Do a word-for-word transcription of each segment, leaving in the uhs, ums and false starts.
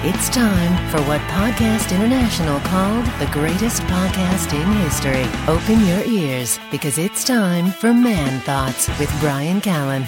It's time for what Podcast International called the greatest podcast in history. Open your ears, because it's time for Man Thoughts with Bryan Callen.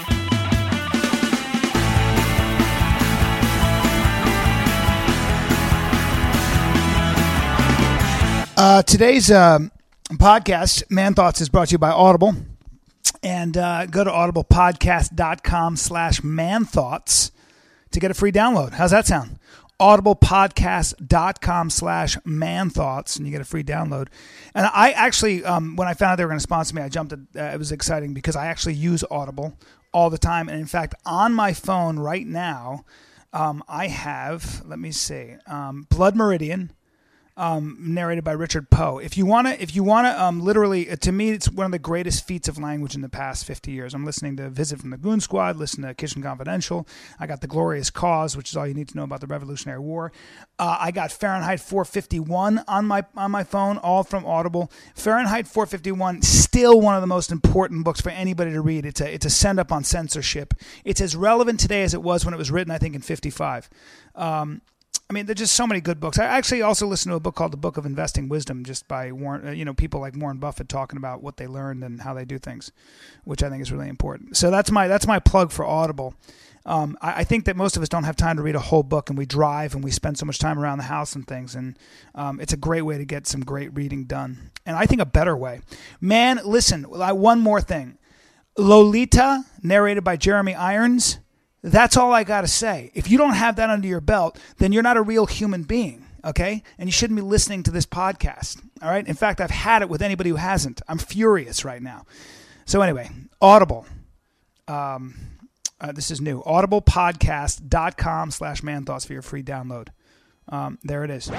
Uh, today's um, podcast, Man Thoughts, is brought to you by Audible. And uh, go to audiblepodcast.com slash manthoughts to get a free download. How's that sound? audiblepodcast.com slash manthoughts, and you get a free download. And I actually, um, when I found out they were going to sponsor me, I jumped at, uh, it was exciting because I actually use Audible all the time. And in fact, on my phone right now, um, I have, let me see, um, Blood Meridian, Um, narrated by Richard Poe. If you wanna, if you wanna, um, literally, uh, to me, it's one of the greatest feats of language in the past fifty years. I'm listening to Visit from the Goon Squad, listen to Kitchen Confidential. I got The Glorious Cause, which is all you need to know about the Revolutionary War. Uh, I got Fahrenheit four fifty-one on my on my phone, all from Audible. Fahrenheit four fifty-one, still one of the most important books for anybody to read. It's a it's a send up on censorship. It's as relevant today as it was when it was written, I think, in fifty-five. Um, I mean, there's just so many good books. I actually also listened to a book called The Book of Investing Wisdom, just by Warren, uh, you know, people like Warren Buffett talking about what they learned and how they do things, which I think is really important. So that's my that's my plug for Audible. Um, I, I think that most of us don't have time to read a whole book, and we drive and we spend so much time around the house and things, and um, it's a great way to get some great reading done. And I think a better way. Man, listen, one more thing. Lolita, narrated by Jeremy Irons. That's all I got to say. If you don't have that under your belt, then you're not a real human being, okay? And you shouldn't be listening to this podcast, all right? In fact, I've had it with anybody who hasn't. I'm furious right now. So anyway, Audible. Um, uh, this is new. audiblepodcast.com slash manthoughts for your free download. Um, there it is.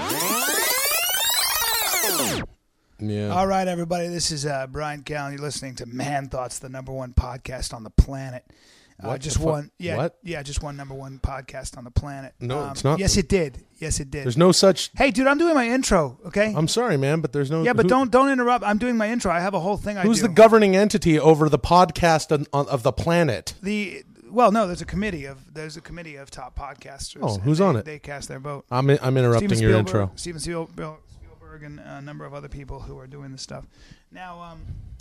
Yeah. All right, everybody. This is uh, Bryan Callen. You're listening to Man Thoughts, the number one podcast on the planet. Uh, just one, yeah, what? yeah, just one number one podcast on the planet. No, um, it's not. Yes, it did. Yes, it did. There's no such. Hey, dude, I'm doing my intro. Okay. I'm sorry, man, but there's no. Yeah, but who, don't don't interrupt. I'm doing my intro. I have a whole thing. I Who's do. the governing entity over the podcast on, on, of the planet? The well, no, there's a committee of there's a committee of top podcasters. Oh, who's they, on it? They cast their vote. I'm I'm interrupting Steven your Spielberg, intro. Steven Spielberg, Spielberg, and a number of other people who are doing this stuff. Now, um.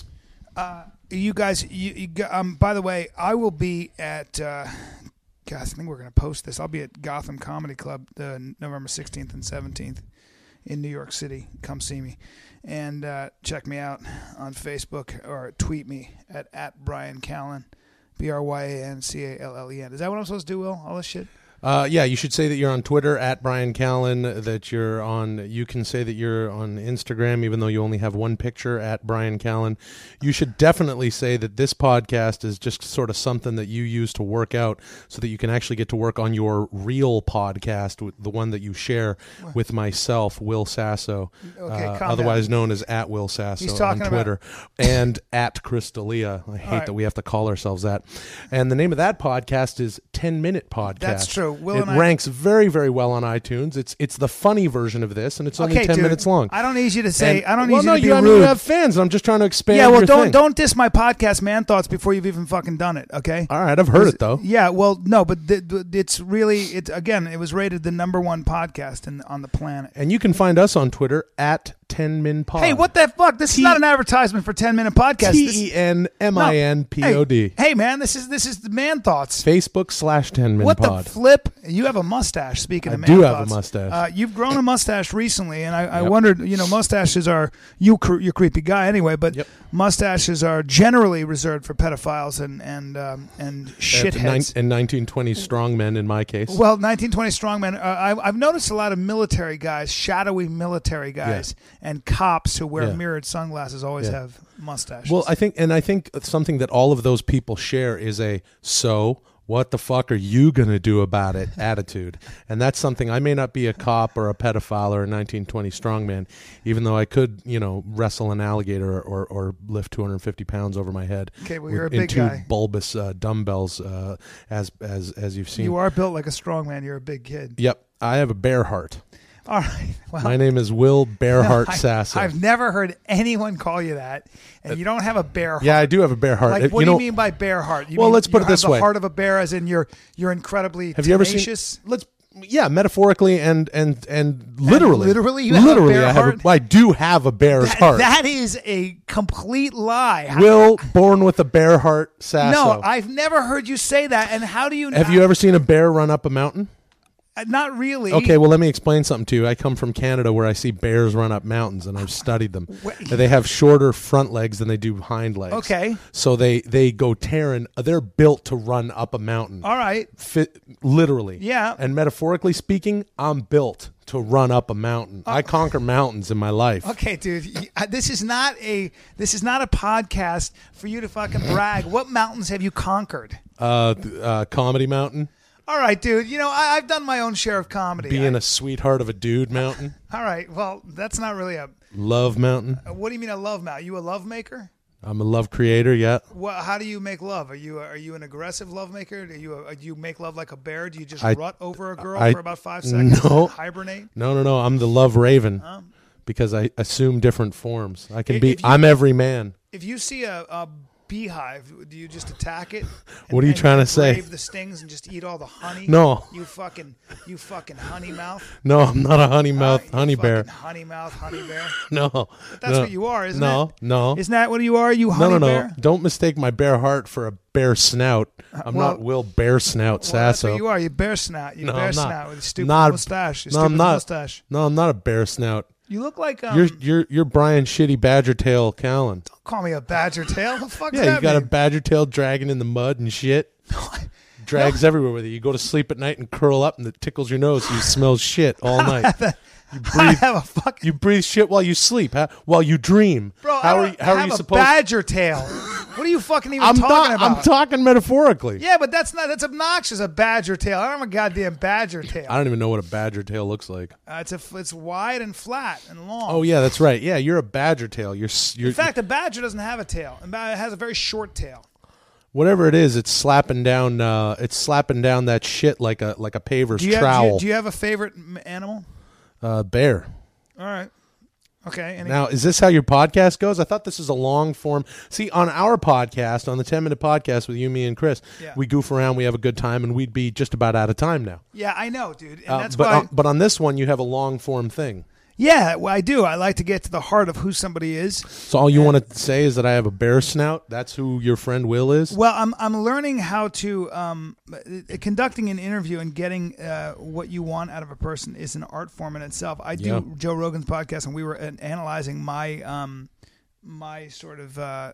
Uh, you guys, you, you, um, by the way, I will be at, uh, gosh, I think we're going to post this. I'll be at Gotham Comedy Club uh, November sixteenth and seventeenth in New York City. Come see me. And uh, check me out on Facebook or tweet me at, at Bryan Callen, B R Y A N C A L L E N. Is that what I'm supposed to do, Will? All this shit? Uh, yeah, you should say that you're on Twitter at Bryan Callen, that you're on, you can say that you're on Instagram, even though you only have one picture at Bryan Callen. You should definitely say that this podcast is just sort of something that you use to work out so that you can actually get to work on your real podcast, the one that you share with myself, Will Sasso, Okay, uh, calm otherwise down. known as at Will Sasso He's on talking Twitter, and at Crystalia. I hate right. that we have to call ourselves that. And the name of that podcast is ten minute Podcast. That's true. Will it and I- ranks very, very well on iTunes. It's it's the funny version of this, and it's only Okay, ten dude, minutes long. I don't need you to say, And- I don't need well, you no, to be you, I mean, rude. you have fans, and I'm just trying to expand Yeah, well, your don't thing. don't diss my podcast, Man Thoughts, before you've even fucking done it, okay? All right, I've heard it, though. Yeah, well, no, but th- th- it's really, it again, it was rated the number one podcast in, on the planet. And you can find us on Twitter at ten min pod. Hey, what the fuck? This T- is not an advertisement for ten minute podcast. This- T E N M I N P O D. Hey, hey, man, this is this is the Man Thoughts. Facebook slash ten min What pod. the flip? You have a mustache. Speaking I of Man do have a Thoughts. mustache. Uh, you've grown a mustache recently, and I, I Yep. wondered. You know, mustaches are you. Cre- you're a creepy guy anyway, but Yep. mustaches are generally reserved for pedophiles and and um, and At shitheads. nine- and nineteen twenties strongmen in my case. Well, nineteen twenty strongmen. Uh, I, I've noticed a lot of military guys, shadowy military guys, and cops who wear Yeah. mirrored sunglasses always Yeah. have mustaches. Well, I think, and I think something that all of those people share is a so what the fuck are you going to do about it attitude. And that's something, I may not be a cop or a pedophile or a nineteen twenty strongman, even though I could, you know, wrestle an alligator or, or lift two hundred fifty pounds over my head. Okay, well, you're a in big two guy. bulbous uh, dumbbells, uh, as, as, as you've seen. You are built like a strongman. You're a big kid. Yep. I have a bear heart. All right. Well, My name is Will Bearheart I- Sasso. I've never heard anyone call you that, and you don't have a bear heart. Yeah, I do have a bear heart. Like, It- what you do know, you mean by bear heart? You Well, mean let's put you it this have way. the heart of a bear, as in you're you're incredibly Have you ever tenacious? seen? Let's Yeah, metaphorically and and and literally. And literally, you have literally, a bear I have. heart? A, I do have a bear's That- heart. that is a complete lie. How- Will, born with a bear heart, Sasso. no, I've never heard you say that. And how do you? Have you ever seen a bear run up a mountain? Uh, Not really. Okay, well, let me explain something to you. I come from Canada where I see bears run up mountains, and I've studied them. Wait. They have shorter front legs than they do hind legs. Okay. So they, they go tearing. They're built to run up a mountain. All right. Fit, literally. Yeah. And metaphorically speaking, I'm built to run up a mountain. I conquer mountains in my life. Okay, dude. y- uh, This is not a this is not a podcast for you to fucking brag. What mountains have you conquered? Uh, th- uh, Comedy Mountain. All right, dude. You know I, I've done my own share of comedy. Being I- a sweetheart of a dude mountain. all right. Well, that's not really a. Love mountain. uh, What do you mean a love mount? You a love maker? I'm a love creator, yeah. Well, how do you make love? Are you are you an aggressive love maker? Do you uh, do you make love like a bear? Do you just I- rut over a girl I- for about five seconds? No. And hibernate. No, no, no. I'm the love raven Um, because I assume different forms. I can If be. you- I'm every man. If you see a, a beehive, do you just attack it? What are you and- trying and to say? brave the stings and just eat all the honey? No. You fucking you fucking honey mouth. No, I'm not a honey mouth Uh, you honey bear. fucking honey mouth, honey bear. No, But that's no. what you are, isn't no, it? No, Isn't that what you are? You no, honey no, no, bear? Don't mistake my bear heart for a bear snout. I'm well- not Will Bear Snout Well, that's Sasso. what you are. You bear snout. You No, bear I'm not. snout with a stupid Not- mustache. Your no, stupid I'm not. mustache. No, I'm not a bear snout. You look like um. You're you're you're Brian Shitty Badger Tail Callan. Don't call me a badger tail. The fuck Yeah, does you that got a mean? badger tail dragging in the mud and shit. Drags everywhere with you. You go to sleep at night and curl up and it tickles your nose. You smell shit all night. You I breathe. have a fucking You breathe shit while you sleep, huh? While you dream. bro. how I are don't you, how have are you a supposed? badger tail. What are you fucking even I'm talking not. about? I'm talking metaphorically. Yeah, but that's not. That's obnoxious. A badger tail. I don't have a goddamn badger tail. I don't even know what a badger tail looks like. Uh, it's a. It's wide and flat and long. Oh yeah, that's right. Yeah, you're a badger tail. You're s- you're In fact, a badger doesn't have a tail. It has a very short tail. whatever it is. It's slapping down. Uh, it's slapping down that shit like a like a paver's Do you, have, do, trowel. you, do you have a favorite m- animal? uh, bear. All right. Okay. Any, Now, is this how your podcast goes? I thought this was a long form. See, on our podcast, on the ten minute podcast with you, me, and Chris, Yeah. we goof around, we have a good time, and we'd be just about out of time now. yeah, I know, dude. And Uh, that's but why. on, but on this one, you have a long form thing. yeah, well, I do. I like to get to the heart of who somebody is. So all you want to say is that I have a bear snout. That's who your friend Will is. Well, I'm I'm learning how to um, uh, conducting an interview and getting uh, what you want out of a person is an art form in itself. I do Yeah. Joe Rogan's podcast, and we were uh, analyzing my um, my sort of uh,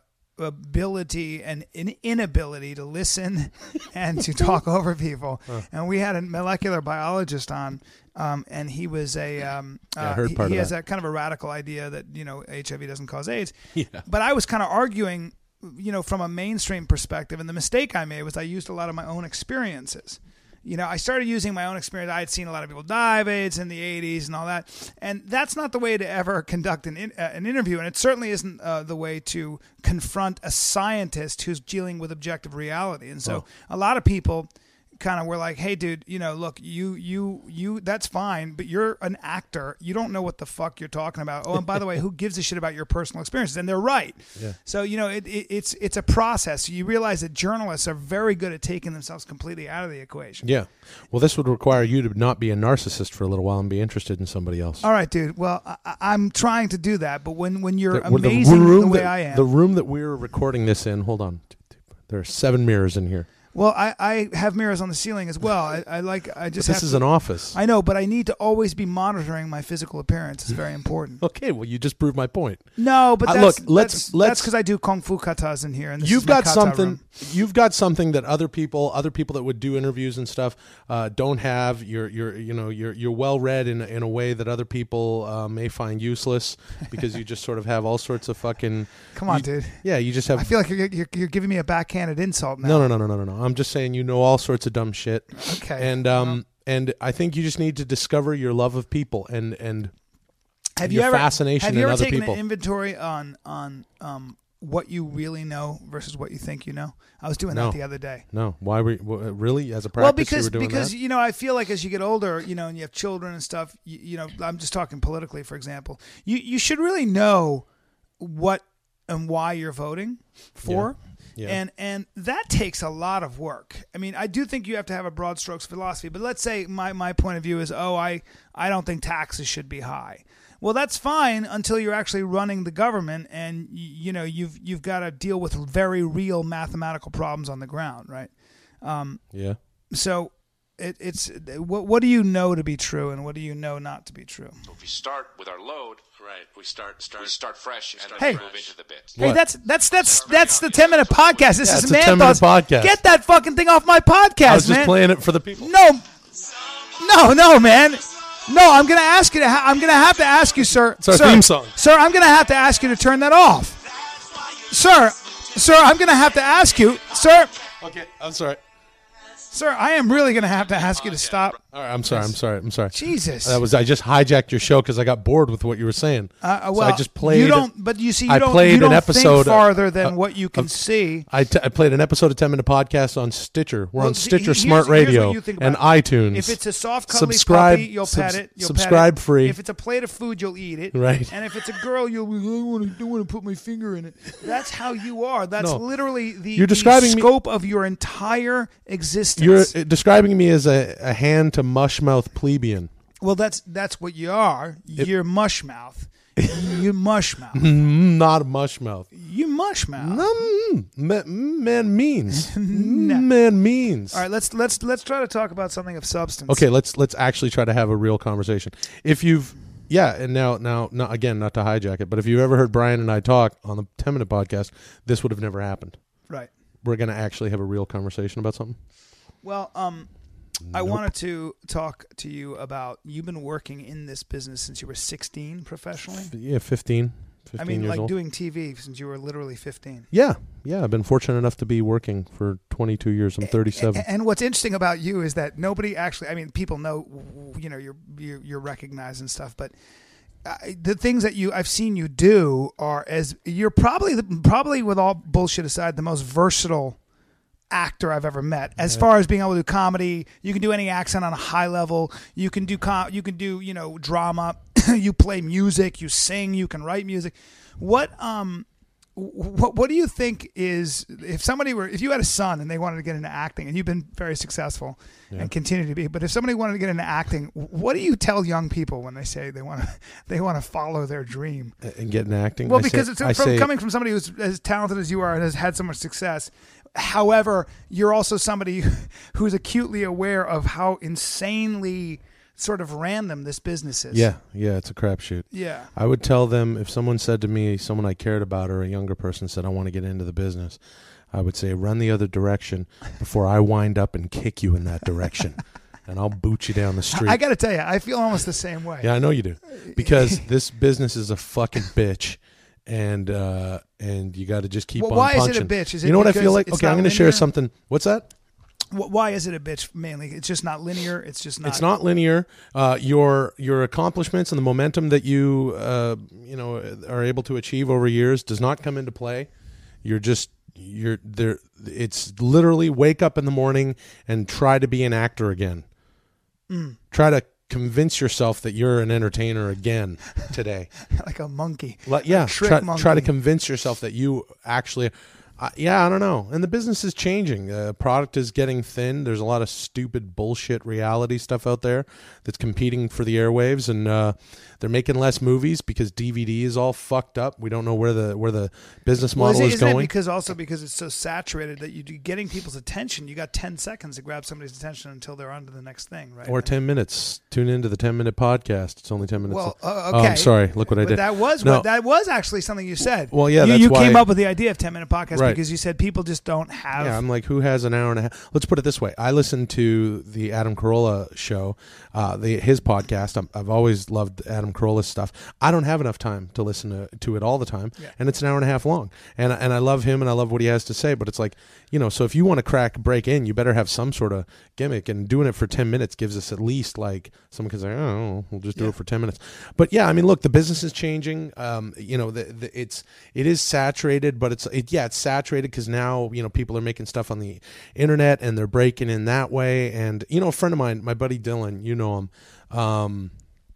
ability and in- inability to listen and to talk over people. And we had a molecular biologist on. Um, and he was a um, Yeah, I uh, heard he, part he of has that. that kind of a radical idea that you know H I V doesn't cause AIDS. Yeah. But I was kind of arguing, you know, from a mainstream perspective, and the mistake I made was I used a lot of my own experiences. You know, I started using my own experience. I had seen a lot of people die of AIDS in the eighties and all that, and that's not the way to ever conduct an in, uh, an interview, and it certainly isn't uh, the way to confront a scientist who's dealing with objective reality. And so, a lot of people kind of were like, hey dude, you know, look, you you you that's fine, but you're an actor, you don't know what the fuck you're talking about. Oh, and by the way, who gives a shit about your personal experiences? And they're right. Yeah. So you know, it, it, it's it's a process. You realize that journalists are very good at taking themselves completely out of the equation. Yeah. Well, this would require you to not be a narcissist for a little while and be interested in somebody else. All right, dude. Well, I, I'm trying to do that, but when when you're The- the amazing the, room way that- I am, The room that we're recording this in, hold on. There are seven mirrors in here. well, I, I have mirrors on the ceiling as well. I, I like I just This have is to, an office. I know, but I need to always be monitoring my physical appearance. It's very important. Okay, well, you just proved my point. No, but Uh, that's, look, let's- that's, let's- that's because I do kung fu katas in here, and this You've is my got kata something. room. You've got something that other people, other people that would do interviews and stuff, uh, don't have. You're, you're, you know, you're, you're well read in in a way that other people uh, may find useless because you just sort of have all sorts of fucking. Come on, you- dude. Yeah, you just have. I feel like you're, you're you're giving me a backhanded insult now. no, no, no, no, no, no, no. I'm just saying you know all sorts of dumb shit. Okay. And um and I think you just need to discover your love of people and and have your you ever fascination have you in ever other taken people. an inventory on on um what you really know versus what you think you know? I was doing No. that the other day. No, why were you, wh- really as a practice Well, you because were doing because that? you know, I feel like as you get older, you know, and you have children and stuff, you, you know, I'm just talking politically, for example. You you should really know what and why you're voting for. Yeah. Yeah. And and that takes a lot of work. I mean, I do think you have to have a broad strokes philosophy, but let's say my, my point of view is, oh, I, I don't think taxes should be high. Well, that's fine until you're actually running the government and you know, you've you've got to deal with very real mathematical problems on the ground, right? Um, yeah. So it, it's what what do you know to be true and what do you know not to be true? So if we start with our load, right? We start start we start fresh and Hey. then move into the bit. Hey, What? that's that's that's that's the ten minute podcast. This Yeah, is it's a Man ten minute Thoughts. podcast. Get that fucking thing off my podcast, I was just man. playing it for the people. No, no, no, man. No, I'm gonna ask you to. Ha- I'm gonna have to ask you, sir. It's our sir, theme song. Sir, I'm gonna have to ask you to turn that off. Sir, sir, I'm gonna have to ask you, sir. Okay, I'm sorry. Sir, I am really gonna have to ask you to stop. All right, I'm sorry. I'm sorry. I'm sorry. Jesus. That was I just hijacked your show because I got bored with what you were saying. Uh, So well, I just played. You don't, but you see, you I don't. played you don't an episode think farther of- than of- what you can see. I, t- I played an episode of ten minute podcast on Stitcher. We're Well, on see, Stitcher here's- Smart here's what Radio you think and about it. iTunes. If it's a soft, cuddly subscribe, puppy, you'll subs- pet it. You'll subscribe pet it. free. If it's a plate of food, you'll eat it. Right. And if it's a girl, you'll. I don't want to. Don't want to put my finger in it. That's how you are. That's No. literally the, You're the describing me- scope of your entire existence. You're uh, describing me as a, a hand to mushmouth plebeian. well, that's that's what you are. You're mush mouth. You mush mouth. Mm, Not a mushmouth. You mush mouth. Mm, ma- man means. Man means. All right, let's let's let's try to talk about something of substance. Okay, let's let's actually try to have a real conversation. If you've yeah, and now now now again, not to hijack it, but if you've ever heard Brian and I talk on the ten minute podcast, this would have never happened. Right. We're gonna actually have a real conversation about something. Well, um, I Nope. wanted to talk to you about you've been working in this business since you were sixteen professionally. Yeah, fifteen. fifteen I mean, years like old. doing T V since you were literally fifteen. Yeah, yeah. I've been fortunate enough to be working for twenty-two years. I'm thirty-seven. A- And what's interesting about you is that nobody actually, I mean, people know, you know, you're you're, you're recognized and stuff, but uh, the things that you I've seen you do are as you're probably the, probably with all bullshit aside the most versatile actor I've ever met. As far as being able to do comedy, you can do any accent on a high level. You can do com- you can do, you know, drama. You play music, you sing, you can write music. What um what what do you think is if somebody were if you had a son and they wanted to get into acting and you've been very successful Yeah. and continue to be, but if somebody wanted to get into acting, what do you tell young people when they say they want to they want to follow their dream? And getting acting. Well, I because say, it's I from say, coming from somebody who's as talented as you are and has had so much success. However, you're also somebody who's acutely aware of how insanely sort of random this business is. Yeah, yeah. It's a crapshoot. Yeah. I would tell them if someone said to me, someone I cared about, or a younger person said, "I want to get into the business," I would say, "Run the other direction before I wind up and kick you in that direction, and I'll boot you down the street." I got to tell you, I feel almost the same way. Yeah, I know you do, because this business is a fucking bitch, and uh, and you got to just keep Well, on why is it punching. a bitch? Is it you know what I because feel like? it's Okay, I'm not going to share linear? something. What's that? Wh- Why is it a bitch mainly? It's just not linear. It's just not. It's not linear. Uh, your your accomplishments and the momentum that you uh, you know are able to achieve over years does not come into play. You're just you're there. It's literally wake up in the morning and try to be an actor again. Mm. Try to convince yourself that you're an entertainer again today. like a monkey. Like, yeah, trick try, monkey. try to convince yourself that you actually. Uh, yeah, I don't know. And the business is changing. The uh, product is getting thin. There's a lot of stupid bullshit reality stuff out there that's competing for the airwaves, and uh, they're making less movies because D V D is all fucked up. We don't know where the where the business Well, model is, it, is isn't it going. because also because it's so saturated that you do getting people's attention. You got ten seconds to grab somebody's attention until they're on to the next thing, right? Or ten minutes. Tune into the ten minute podcast. It's only ten minutes. Well, uh, Oh, okay. I'm sorry. Look what I But did. that was No. what, that was actually something you said. Well, yeah, you, that's you why- came up with the idea of ten minute podcast Right. because you said people just don't have. Yeah, I'm like, who has an hour and a half? Let's put it this way. I listen to the Adam Carolla show, uh, the his podcast. I'm, I've always loved Adam Carolla's stuff. I don't have enough time to listen to, to it all the time, Yeah. and it's an hour and a half long. And and I love him, and I love what he has to say. But it's like, you know, so if you want to crack break in, you better have some sort of gimmick. And doing it for ten minutes gives us at least like someone can say, oh, we'll just do Yeah. it for ten minutes. But yeah, I mean, look, the business is changing. Um, you know, the, the, it's it is saturated, but it's it, yeah, it's saturated because now you know people are making stuff on the internet and they're breaking in that way. And you know, a friend of mine, my buddy Dylan, you know him. Um,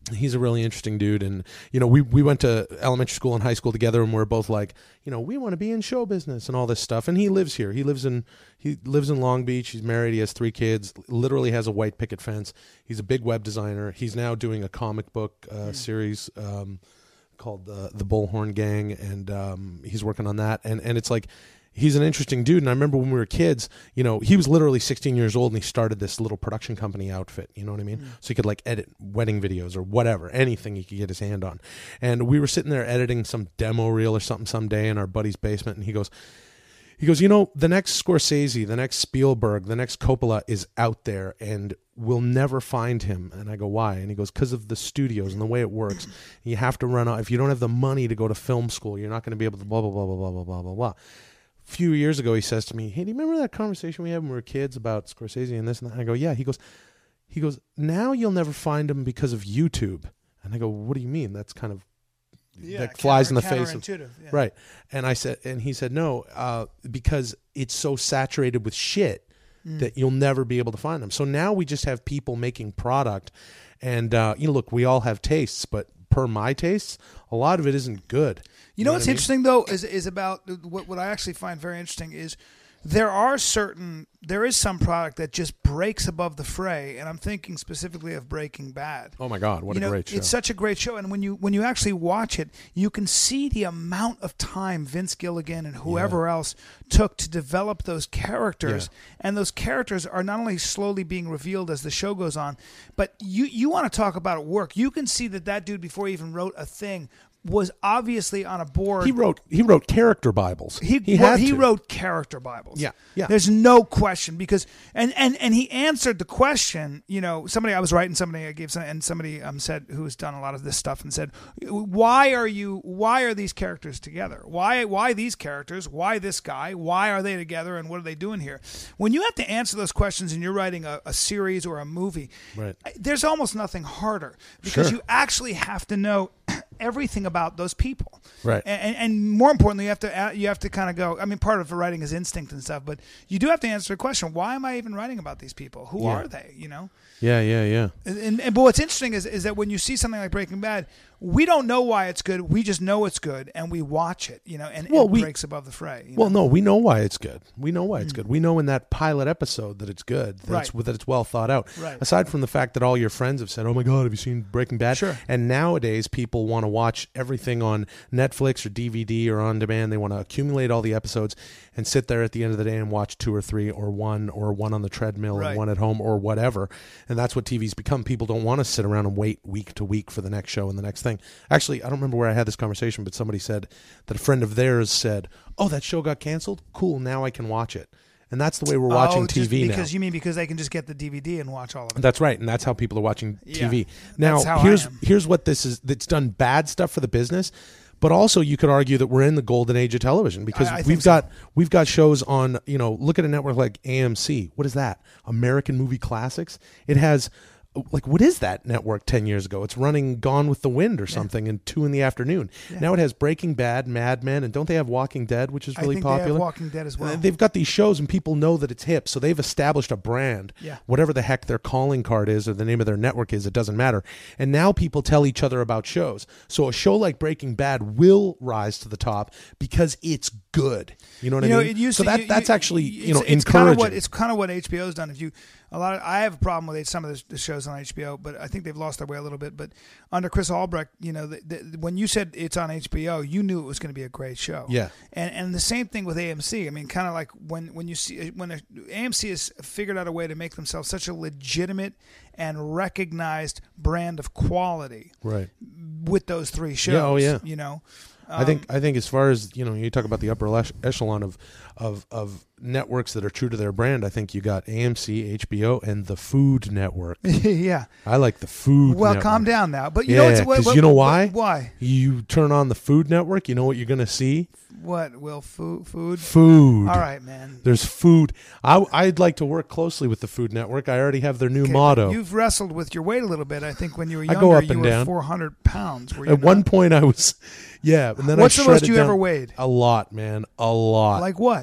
he's a really interesting dude. And, you know, we, we went to elementary school and high school together, and we're both like, you know, we want to be in show business and all this stuff. And he lives here. He lives in, he lives in Long Beach. He's married. He has three kids, literally has a white picket fence. He's a big web designer. He's now doing a comic book uh, mm. series um, called uh, The Bullhorn Gang. And um, he's working on that. And, and it's like, he's an interesting dude. And I remember when we were kids, you know, he was literally sixteen years old and he started this little production company outfit. You know what I mean? Mm. So he could like edit wedding videos or whatever, anything he could get his hand on. And we were sitting there editing some demo reel or something someday in our buddy's basement. And he goes, he goes, you know, the next Scorsese, the next Spielberg, the next Coppola is out there and we'll never find him. And I go, why? And he goes, because of the studios and the way it works. You have to run out. If you don't have the money to go to film school, you're not going to be able to blah, blah, blah, blah, blah, blah, blah, blah, blah. Few years ago, he says to me, hey, do you remember that conversation we had when we were kids about Scorsese and this and that? And I go, yeah. He goes, he goes, now you'll never find him because of YouTube. And I go, what do you mean? That's kind of, yeah, that flies counter, in the face of, yeah. Right. And I said, and he said, no, uh, because it's so saturated with shit mm. that you'll never be able to find them. So now we just have people making product. And, uh, you know, look, we all have tastes, but per my tastes, a lot of it isn't good. You know, know what's what I mean? Interesting, though, is is about what, what I actually find very interesting is there are certain, there is some product that just breaks above the fray, and I'm thinking specifically of Breaking Bad. Oh, my God, what you a know, great show. It's such a great show, and when you when you actually watch it, you can see the amount of time Vince Gilligan and whoever yeah. else took to develop those characters, yeah. and those characters are not only slowly being revealed as the show goes on, but you, you want to talk about work. You can see that that dude, before he even wrote a thing, was obviously on a board. He wrote he wrote character Bibles. He he, well, had he to. wrote character Bibles. Yeah, yeah. There's no question because and, and, and he answered the question. You know, somebody I was writing somebody I gave some, and somebody um said who has done a lot of this stuff and said, why are you why are these characters together? Why why these characters? Why this guy? Why are they together? And what are they doing here? When you have to answer those questions and you're writing a, a series or a movie, right. there's almost nothing harder because sure. you actually have to know everything about those people, right? And, and more importantly, you have to you have to kind of go. I mean, part of writing is instinct and stuff, but you do have to answer the question: why am I even writing about these people? Who yeah. are they? You know? Yeah, yeah, yeah. And, and, and but what's interesting is is that when you see something like Breaking Bad, we don't know why it's good. We just know it's good, and we watch it. You know, and well, it we, breaks above the fray. You well, know? no, we know why it's good. We know why it's mm. good. We know in that pilot episode that it's good. That, right. it's, that it's well thought out. Right. Aside from the fact that all your friends have said, "Oh my God, have you seen Breaking Bad?" Sure. And nowadays, people want to watch everything on Netflix or D V D or on demand. They want to accumulate all the episodes and sit there at the end of the day and watch two or three or one or one on the treadmill right. and one at home or whatever. And that's what T V's become. People don't want to sit around and wait week to week for the next show and the next thing. Actually, I don't remember where I had this conversation, but somebody said that a friend of theirs said, "Oh, that show got canceled? Cool, now I can watch it." And that's the way we're watching oh, T V just now. Because you mean because they can just get the D V D and watch all of it. That's right, and that's how people are watching T V. Yeah, now, that's how here's I am. here's what this is. That's done bad stuff for the business, but also you could argue that we're in the golden age of television because I, I we've so. got we've got shows on. You know, look at a network like A M C. What is that? American Movie Classics. It has. Like, what is that network ten years ago? It's running Gone with the Wind or something yeah. in two in the afternoon. Yeah. Now it has Breaking Bad, Mad Men, and don't they have Walking Dead, which is really I think popular? They have Walking Dead as well. They've got these shows and people know that it's hip, so they've established a brand. Yeah. Whatever the heck their calling card is or the name of their network is, it doesn't matter. And now people tell each other about shows. So a show like Breaking Bad will rise to the top because it's good. You know what you I know, mean? It used so to, that you, that's you, actually you know it's, it's encouraging. Kind of what, it's kind of what H B O's done. If you a lot, of, I have a problem with some of the, the shows on H B O, but I think they've lost their way a little bit. But under Chris Albrecht, you know, the, the, when you said it's on H B O, you knew it was going to be a great show. Yeah. And and the same thing with A M C. I mean, kind of like when when you see when a, A M C has figured out a way to make themselves such a legitimate and recognized brand of quality, right? With those three shows, yeah, oh yeah, you know. I think I think as far as you know, you talk about the upper echelon of, of of networks that are true to their brand. I think you got A M C, H B O, and the Food Network. yeah, I like the Food. Well, Network. calm down now. But you yeah, know, it's, what, because what, you know why? What, why? You turn on the Food Network. You know what you're going to see? What will food? Food. Food. All right, man. There's food. I, I'd like to work closely with the Food Network. I already have their new okay, motto. You've wrestled with your weight a little bit. I think when you were younger, I go up you and were down. four hundred pounds. Were you At not? one point, I was, yeah. And then What's I the most shredded you down ever weighed? A lot, man. A lot. Like what?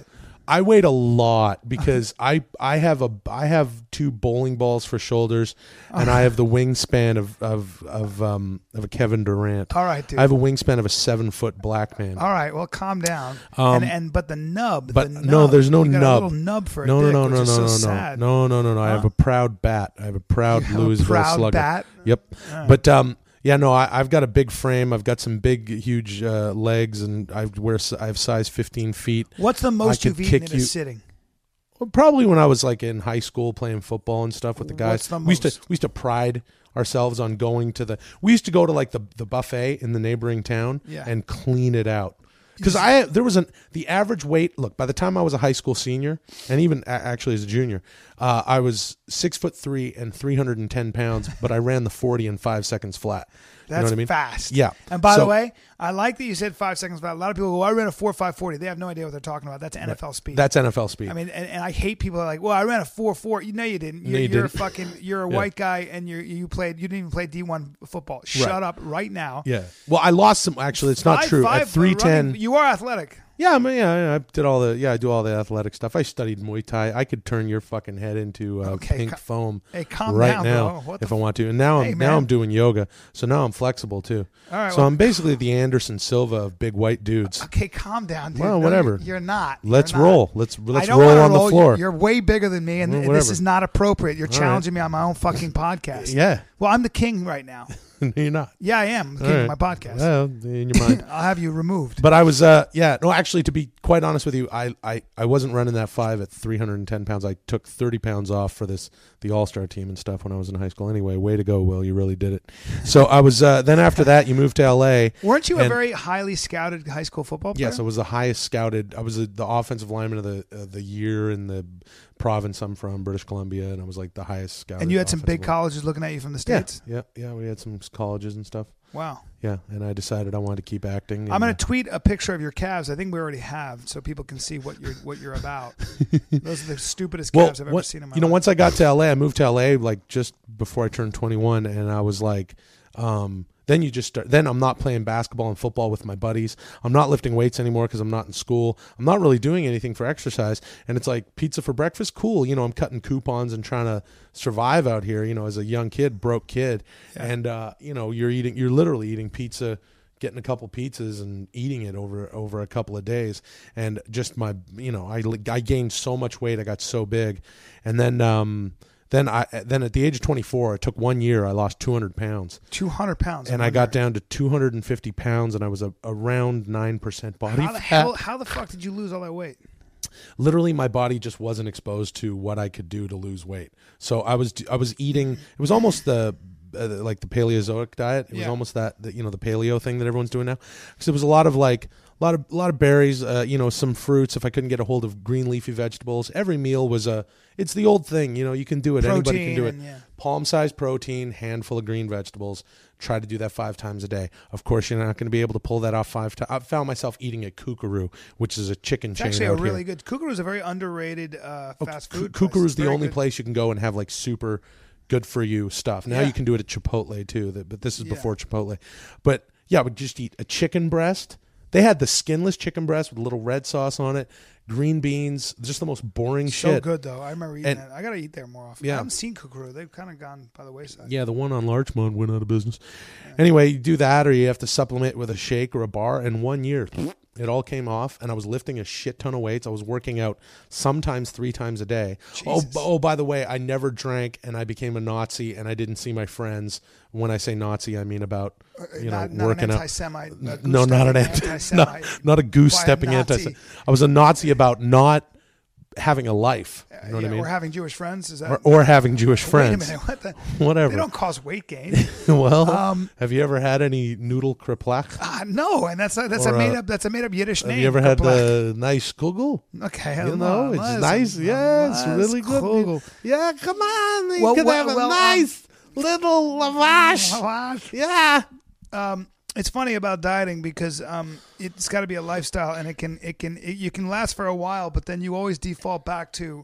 I weighed a lot because I I have a I have two bowling balls for shoulders, and I have the wingspan of of of um of a Kevin Durant. All right, dude. I have a wingspan of a seven foot black man. All right, well, calm down. Um, and, and but the nub, But the no, nub, there's no you got nub. A little nub for a no, dick, no, no, which no, is no, so no, sad. no, no, no, no. I Huh? have a proud bat. I have a proud You have a Louisville proud Slugger. bat? Yep. All But um, yeah, no, I, I've got a big frame. I've got some big, huge uh, legs, and I wear s- I have size fifteen feet. What's the most I you've could eaten kick in a you- sitting? Well, probably when I was like in high school playing football and stuff with the guys. What's the we used to most? we used to pride ourselves on going to the. We used to go to like the the buffet in the neighboring town Yeah. and clean it out. Because I there was an the average weight. Look, by the time I was a high school senior, and even a- actually as a junior, uh, I was six foot three and three hundred and ten pounds. But I ran the forty in five seconds flat. You That's know what I mean? fast. Yeah. And by So- the way, I like that you said five seconds flat. A lot of people go, well, I ran a four five forty. They have no idea what they're talking about. That's N F L speed. That's N F L speed. I mean, and, and I hate people that are like, well, I ran a four four. You know, you didn't. You're, No, you you're didn't. a fucking. You're a Yeah. white guy, and you you played. You didn't even play D one football. Shut Right. up right now. yeah. Well, I lost some. Actually, it's not Five, true. five, At three ten. running- You are athletic. Yeah, I mean, yeah, yeah, I did all the yeah, I do all the athletic stuff. I studied Muay Thai. I could turn your fucking head into uh, Okay, pink ca- foam Hey, calm right down, now bro. What if the I want to. And now Hey, I'm man. now I'm doing yoga, so now I'm flexible too. All right, so well- I'm basically the Anderson Silva of big white dudes. Okay, calm down, dude. Well, No, whatever. You're, you're not. You're Let's not. roll. Let's let's I don't roll wanna on the roll. floor. You're, you're way bigger than me, and Well, this whatever. is not appropriate. You're All right. challenging me on my own fucking podcast. Yeah, Well, I'm the king right now. you're not. Yeah, I am the All king right. of my podcast. Well, in your mind. I'll have you removed. But I was, uh, yeah, no, actually, to be quite honest with you, I, I, I wasn't running that five at three hundred ten pounds. I took thirty pounds off for this, the All-Star team and stuff when I was in high school. Anyway, way to go, Will. You really did it. So I was, uh, then after that, you moved to L A. Weren't you a and- very highly scouted high school football player? Yes, I was the highest scouted. I was the, the offensive lineman of the uh, the year in the province I'm from, British Columbia, and I was like the highest scouted. And you had some big offensive colleges looking at you from the lineman. States? Yeah, yeah, yeah. We had some colleges and stuff. Wow. Yeah, and I decided I wanted to keep acting. I'm and, going uh, to tweet a picture of your calves. I think we already have, so people can see what you're what you're about. Those are the stupidest well, calves I've ever what- seen in my you know, life. once I got to L A, I moved to L A like just before I turned twenty-one, and I was like, um, then you just start. Then I'm not playing basketball and football with my buddies. I'm not lifting weights anymore because I'm not in school. I'm not really doing anything for exercise, and it's like pizza for breakfast. Cool, you know, I'm cutting coupons and trying to survive out here. You know, as a young kid, broke kid, Yeah. and uh, you know, you're eating, you're literally eating pizza. Getting a couple pizzas and eating it over over a couple of days, and just my, you know, I I gained so much weight, I got so big, and then um then I then at the age of twenty-four, it took one year, I lost two hundred pounds, two hundred pounds. and I got down to two hundred fifty pounds, and I was a, around nine percent body How the fat. hell? How the fuck did you lose all that weight? Literally, my body just wasn't exposed to what I could do to lose weight. So I was I was eating. It was almost the uh, like the Paleozoic diet. It was Yeah. almost that, that you know the paleo thing that everyone's doing now. Because there was a lot of like a lot of a lot of berries. Uh, you know, some fruits. If I couldn't get a hold of green leafy vegetables, every meal was a. It's the old thing. You know, you can do it. Anybody can Protein do it. and, yeah. Palm sized protein, handful of green vegetables. Try to do that five times a day. Of course, you're not going to be able to pull that off five times. I found myself eating at Kookaroo, which is a chicken It's chain actually a out really here. good. Kookaroo is a very underrated uh, fast K- food. Kookaroo place. is the Very only good. place you can go and have like super good for you stuff. Now Yeah. you can do it at Chipotle too, that- but this is Yeah. before Chipotle. But yeah, I would just eat a chicken breast. They had the skinless chicken breast with a little red sauce on it, green beans, just the most boring So shit. good though. I remember eating And- that. I gotta eat there more often. Yeah. I haven't seen Kookaroo. They've kind of gone by the wayside. Yeah, the one on Larchmont went out of business. Anyway, you do that, or you have to supplement with a shake or a bar. In one year, it all came off, and I was lifting a shit ton of weights. I was working out sometimes three times a day. Oh, Jesus. b- oh, by the way, I never drank, and I became a Nazi, and I didn't see my friends. When I say Nazi, I mean about you not, know not working an out. anti-Semite. a No, not an goose-stepping anti, anti-Semite. not, not a goose Why a stepping anti. Nazi? I was a Nazi about not having a life. You know what Yeah, I mean? Or having Jewish friends. Is that? Or, or having Jewish Wait a friends. minute. What the? Whatever. They don't cause weight gain. well, Um, have you ever had any noodle kreplach? Ah, no, and that's a, that's Or, a uh, made up that's a made up Yiddish Have name. you ever had Kaplach. the nice kugel? Okay, You hold know, on, it's listen, nice. Yeah, it's nice really good. kugel. Yeah, come on. You Well, could well, have a well, um, nice little lavash. Lavash. Yeah. Um, it's funny about dieting because um, it's got to be a lifestyle, and it can it can it, you can last for a while, but then you always default back to,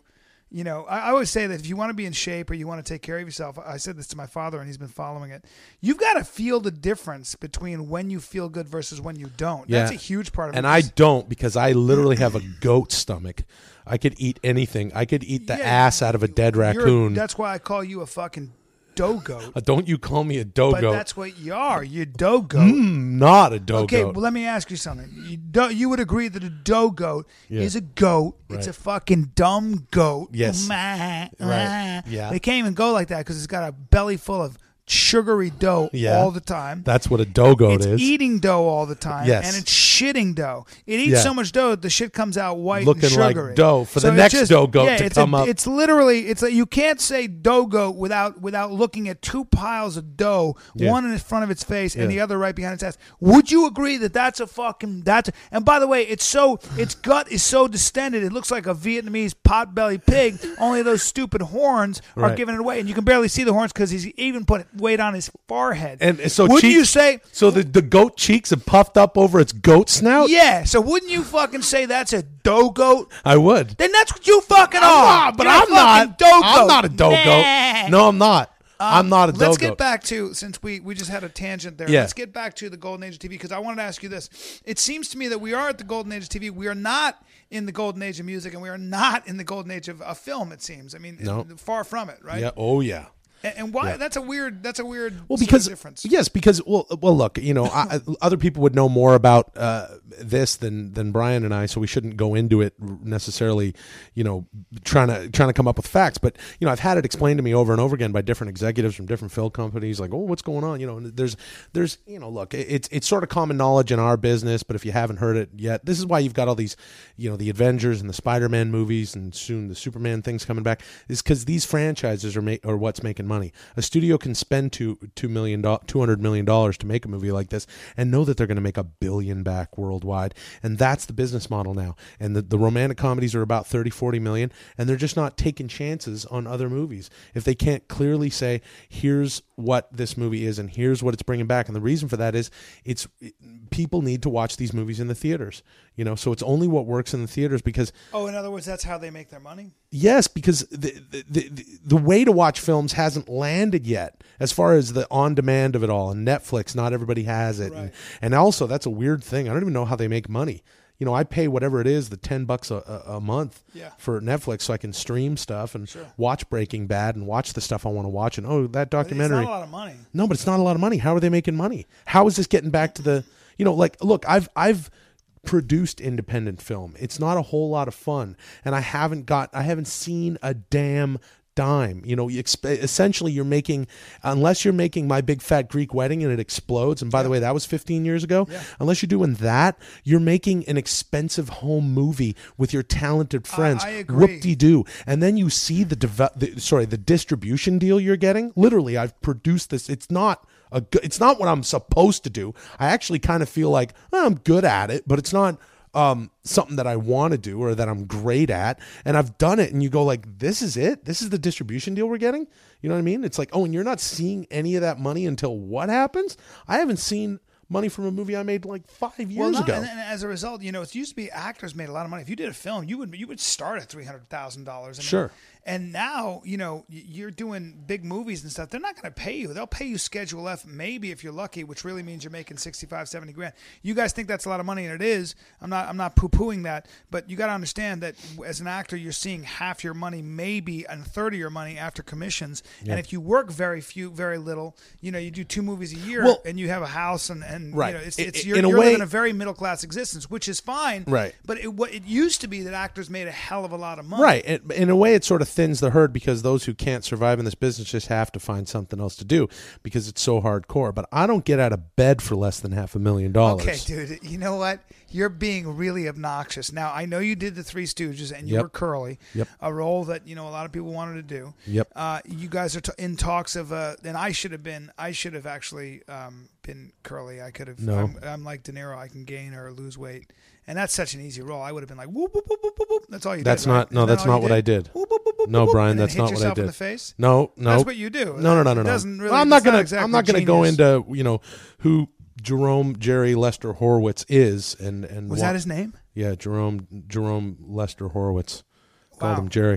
You know, I, I always say that if you want to be in shape or you want to take care of yourself, I said this to my father and he's been following it. You've got to feel the difference between when you feel good versus when you don't. Yeah. That's a huge part of and it. And I don't, because I literally have a goat stomach. I could eat anything. I could eat the Yeah, ass out of a dead You're- raccoon. That's why I call you a fucking dough goat. Uh, don't you call me a dough But goat. that's what you are. You're dough goat. Mm, not a dough Okay, goat. well, let me ask you something. You, do, you would agree that a dough goat Yeah. is a goat. It's Right. a fucking dumb goat. Yes. Meh, Right. meh. Yeah. They can't even go like that because it's got a belly full of sugary dough Yeah. all the time. That's what a dough goat It's is. eating dough all the time, Yes. and it's shitting dough. It eats Yeah. so much dough, the shit comes out white Looking and like sugary. dough for the it's next just- dough goat yeah, to it's come a, up. It's literally, it's like you can't say dough goat without without looking at two piles of dough, Yeah. one in front of its face and Yeah. the other right behind its ass. Would you agree that that's a fucking that's? A, and by the way, it's so its gut is so distended, it looks like a Vietnamese potbelly pig. Only those stupid horns are Right. giving it away, and you can barely see the horns because he's even put weight on his forehead. And so wouldn't cheeks- you say? So the, the goat cheeks have puffed up over its goat snout? Yeah, so wouldn't you fucking say that's a dough goat? I would. Then that's what you fucking I'm are. not, but You're a I'm fucking not. Dough I'm goat. not a dough Nah. goat. No, I'm not. I'm not a dough Let's goat. get back to, since we, we just had a tangent there, Yeah. let's get back to the golden age of T V, because I wanted to ask you this. It seems to me that we are at the golden age of T V. We are not in the golden age of music, and we are not in the golden age of, of film, it seems. I mean, No. far from it, right? Yeah. Oh, yeah. And, and why? Yeah. That's a weird, that's a weird Well, sort of because difference. yes, because well, well, look, you know, I, other people would know more about uh, this than than Brian and I, so we shouldn't go into it necessarily, you know, trying to trying to come up with facts. But you know, I've had it explained to me over and over again by different executives from different film companies, like, oh, what's going on? You know, and there's there's you know, look, it's it's sort of common knowledge in our business, but if you haven't heard it yet, this is why you've got all these, you know, the Avengers and the Spider-Man movies, and soon the Superman things coming back, is because these franchises are make are what's making money. A studio can spend two two million two hundred million dollars to make a movie like this and know that they're going to make a billion back worldwide, and that's the business model now. And the, the romantic comedies are about thirty, forty million, and they're just not taking chances on other movies if they can't clearly say, here's what this movie is and here's what it's bringing back. And the reason for that is it's people need to watch these movies in the theaters, you know, so it's only what works in the theaters. Because Oh, in other words, that's how they make their money? yes, because the, the the the way to watch films hasn't landed yet as far as the on demand of it all. And Netflix, not everybody has it, Right. and, and also that's a weird thing. I don't even know how they make money. You know, I pay whatever it is, the ten bucks a, a, a month Yeah. for Netflix, so I can stream stuff and Sure. watch Breaking Bad and watch the stuff I want to watch. And oh, that But it's documentary. not a lot of money. No, but it's not a lot of money. How are they making money? How is this getting back to the, you know, like, look, I've, I've produced independent film. It's not a whole lot of fun. And I haven't got, I haven't seen a damn dime. You know, you exp- essentially you're making, unless you're making My Big Fat Greek Wedding and it explodes. And by the way, that was fifteen years ago. Yeah. Unless you're doing that, you're making an expensive home movie with your talented friends. I agree. Whoop-de-doo. And then you see the, deve- the, sorry, the distribution deal you're getting. Literally, I've produced this. It's not a good, it's not what I'm supposed to do. I actually kind of feel like oh, I'm good at it, but it's not um, something that I want to do or that I'm great at. And I've done it. And you go like, this is it. This is the distribution deal we're getting. You know what I mean? It's like, oh, and you're not seeing any of that money until what happens? I haven't seen money from a movie I made like five years Well, no, ago. and, and as a result, you know, it used to be actors made a lot of money. If you did a film, you would you would start at three hundred thousand dollars. Sure. And now, you know, y- you're doing big movies and stuff. They're not going to pay you. They'll pay you Schedule F, maybe if you're lucky, which really means you're making sixty-five, seventy grand. You guys think that's a lot of money, and it is. I'm not I'm not poo-pooing that, but you got to understand that as an actor, you're seeing half your money, maybe, and a third of your money after commissions. Yeah. And if you work very few, very little, you know, you do two movies a year, Well- and you have a house, and, and Right. you know, it's, I- it's I- you're, in a you're way- living a very middle class existence, which is fine. Right. But it, what it used to be that actors made a hell of a lot of money. Right. In, in a way, it sort of thins the herd because those who can't survive in this business just have to find something else to do because it's so hardcore. But I don't get out of bed for less than half a million dollars. Okay, dude. You know what? You're being really obnoxious. Now, I know you did the Three Stooges and you Yep. were Curly, Yep. a role that you know a lot of people wanted to do. Yep. Uh, you guys are t- in talks of, uh, and I should have been. I should have actually um, been Curly. I could have. No. I'm, I'm like De Niro. I can gain or lose weight, and that's such an easy role. I would have been like, whoop, whoop, whoop, whoop, whoop, whoop. That's all you That's did. right? not- no, Isn't that that's all not you what I did. Whoop, whoop, whoop, whoop, No, whoop, Brian, and then that's hit not what I yourself in did. the face? No, no. That's what you do. No, no, no, no, It no. doesn't really. I'm not it's gonna. exactly I'm not gonna go genius. into you know who Jerome Jerry Lester Horowitz is and and Was why- that his name? Yeah, Jerome Jerome Lester Horowitz. Called Wow. him Jerry.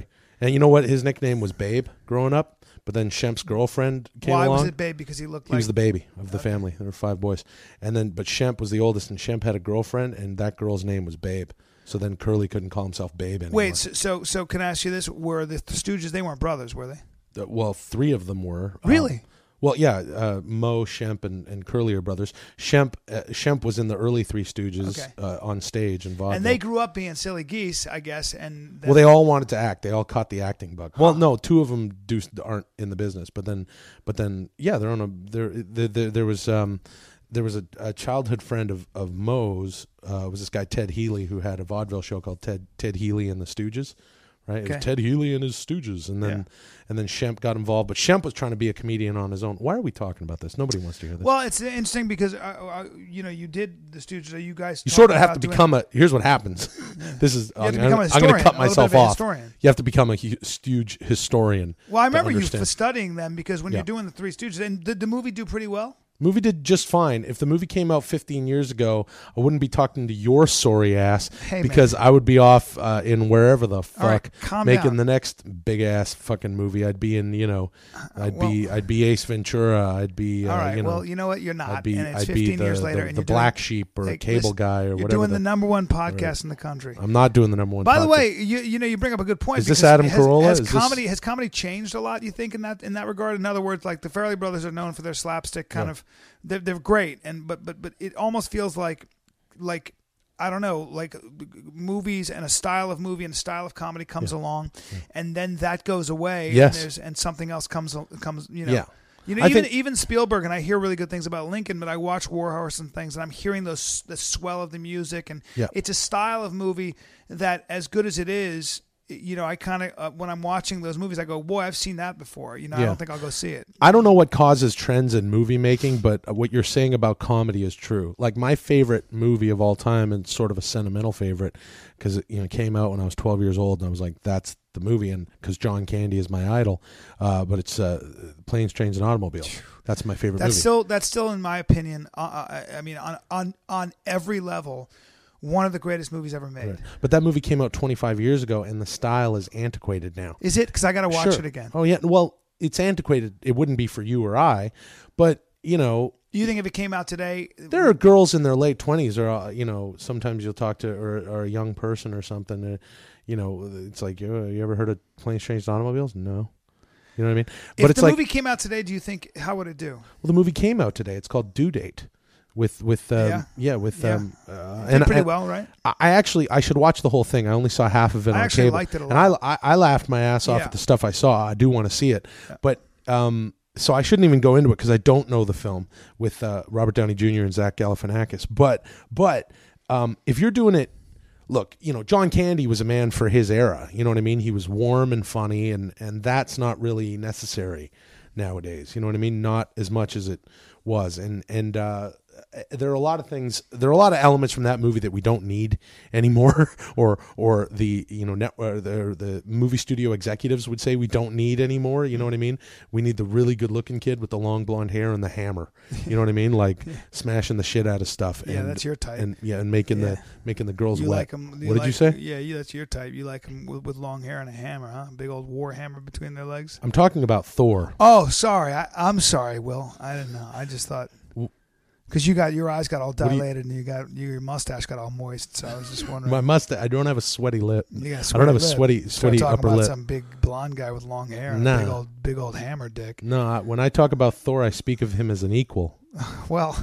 And you know what? His nickname was Babe growing up, but then Shemp's girlfriend came Why along. was it Babe? Because he looked He like was the baby of the family. There were five boys. And then, but Shemp was the oldest, and Shemp had a girlfriend, and that girl's name was Babe. So then Curly couldn't call himself Babe anymore. Wait, so, so so can I ask you this? Were the Stooges, they weren't brothers, were they? Uh, well, three of them were. Really? Um, well, yeah, uh, Mo, Shemp, and, and Curly are brothers. Shemp, uh, Shemp was in the early Three Stooges Okay. uh, on stage in vaudeville. And they grew up being silly geese, I guess. And then, Well, they all wanted to act. They all caught the acting bug. Well, no, two of them do aren't in the business, but then, but then, yeah, they're on a. There, there, there, there was um, there was a, a childhood friend of of Mo's. Uh, was this guy Ted Healy, who had a vaudeville show called Ted Ted Healy and the Stooges. Right, it Okay. was Ted Healy and his Stooges, and then Yeah. and then Shemp got involved. But Shemp was trying to be a comedian on his own. Why are we talking about this? Nobody wants to hear this. Well, it's interesting because uh, uh, you know you did the Stooges. You guys, You sort of talked have about to doing- become a. Here's what happens. This is. You have to I'm, become a I'm going to historian, cut a little myself bit of a off. historian. You have to become a hu- stooge historian. Well, I to remember you understand. f- studying them because when Yeah. you're doing the Three Stooges, and did the movie do pretty well? Movie did just fine. If the movie came out fifteen years ago, I wouldn't be talking to your sorry ass Hey, because I would be off uh, in wherever the fuck All right, calm making down. the next big ass fucking movie. I'd be in, you know, I'd be well- I'd be Ace Ventura. I'd be, uh, All right. you know, well, you know what? You're not, I'd be and it's I'd fifteen be the, years later, the, and the you're black doing, sheep or Hey, cable listen, guy or You're whatever. doing the, the, number one podcast in the country. I'm not doing the number one. By the podcast. way, you you know you bring up a good point. Is this because Adam has, Carolla? Has Is this- comedy has comedy changed a lot? You think in that in that regard? In other words, like the Farrelly brothers are known for their slapstick kind Yeah. of. They're, they're great, and but but but it almost feels like like I don't know, like movies and a style of movie and a style of comedy comes along, and then that goes away. Yes. and, there's, and something else comes comes. You know. Yeah. You know, I even think- even Spielberg, and I hear really good things about Lincoln, but I watch War Horse and things, and I'm hearing those the swell of the music, and Yeah. it's a style of movie that, as good as it is, you know, I kind of uh, when I'm watching those movies, I go, boy, I've seen that before. You know, I Yeah. don't think I'll go see it. I don't know what causes trends in movie making, but what you're saying about comedy is true. Like my favorite movie of all time, and sort of a sentimental favorite, because it you know came out when I was twelve years old, and I was like, "That's the movie," and because John Candy is my idol. Uh, but it's uh, Planes, Trains, and Automobiles. That's my favorite That's movie. still that's still, in my opinion, uh, I, I mean, on on on every level, one of the greatest movies ever made. Right. But that movie came out twenty-five years ago, and the style is antiquated now. Is it? Because I got to watch Sure. it again. Oh yeah, well, it's antiquated. It wouldn't be for you or I, but you know. You think if it came out today, There are girls in their late twenties, or uh, you know, sometimes you'll talk to, or, or a young person or something. Uh, you know, it's like, you, you ever heard of Planes, Trains, and Automobiles? No, you know what I mean. if But it's the like, movie came out today, do you think how would it do? well, the movie came out today. It's called Due Date, with with um, Yeah. yeah. with Yeah. um, uh, Did and pretty I, well, right? I I actually I should watch the whole thing. I only saw half of it I on actually cable, liked it a and I, lot. I I laughed my ass off Yeah. at the stuff I saw. I do want to see it, but um. So I shouldn't even go into it because I don't know the film with uh, Robert Downey Junior and Zach Galifianakis. But but um, if you're doing it, look, you know, John Candy was a man for his era. You know what I mean? He was warm and funny, and and that's not really necessary nowadays. You know what I mean? Not as much as it was. And and uh, there are a lot of things. There are a lot of elements from that movie that we don't need anymore, or or the you know net, or the the movie studio executives would say we don't need anymore. You know what I mean? We need the really good looking kid with the long blonde hair and the hammer. You know what I mean? Like smashing the shit out of stuff. Yeah, and, that's your type. And yeah, and making Yeah. the making the girls You wet. like them? what did like, you say? Yeah, you, that's your type. You like them with, with long hair and a hammer, huh? Big old war hammer between their legs. I'm talking about Thor. Oh, sorry. I, I'm sorry, Will. I didn't know. I just thought because you got your eyes got all do you- dilated and you got your mustache got all moist. So I was just wondering. My mustache. I don't have a sweaty lip. You got I don't have a lip. sweaty Start sweaty talking upper about lip. some big blonde guy with long hair and Nah. a big old big old hammer dick. No, I, when I talk about Thor, I speak of him as an equal. Well,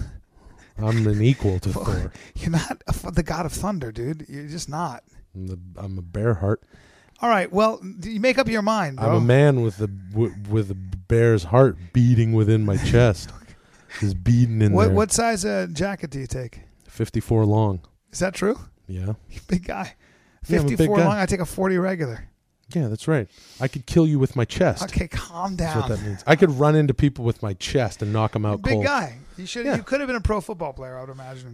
I'm an equal to Thor. you're not a, the god of thunder, dude. You're just not. I'm, the, I'm a bear heart. All right. Well, you make up your mind, bro. I'm a man with a w- with a bear's heart beating within my chest. Just beating in What there. what size uh, jacket do you take? fifty-four long. Is that true? Yeah. Big guy. Yeah, I'm a big fifty-four guy. long. I take a forty regular. Yeah, that's right. I could kill you with my chest. Okay, calm That's down. what that means. I could run into people with my chest and knock them out Big cold. guy. You should. Yeah. You could have been a pro football player. I would imagine.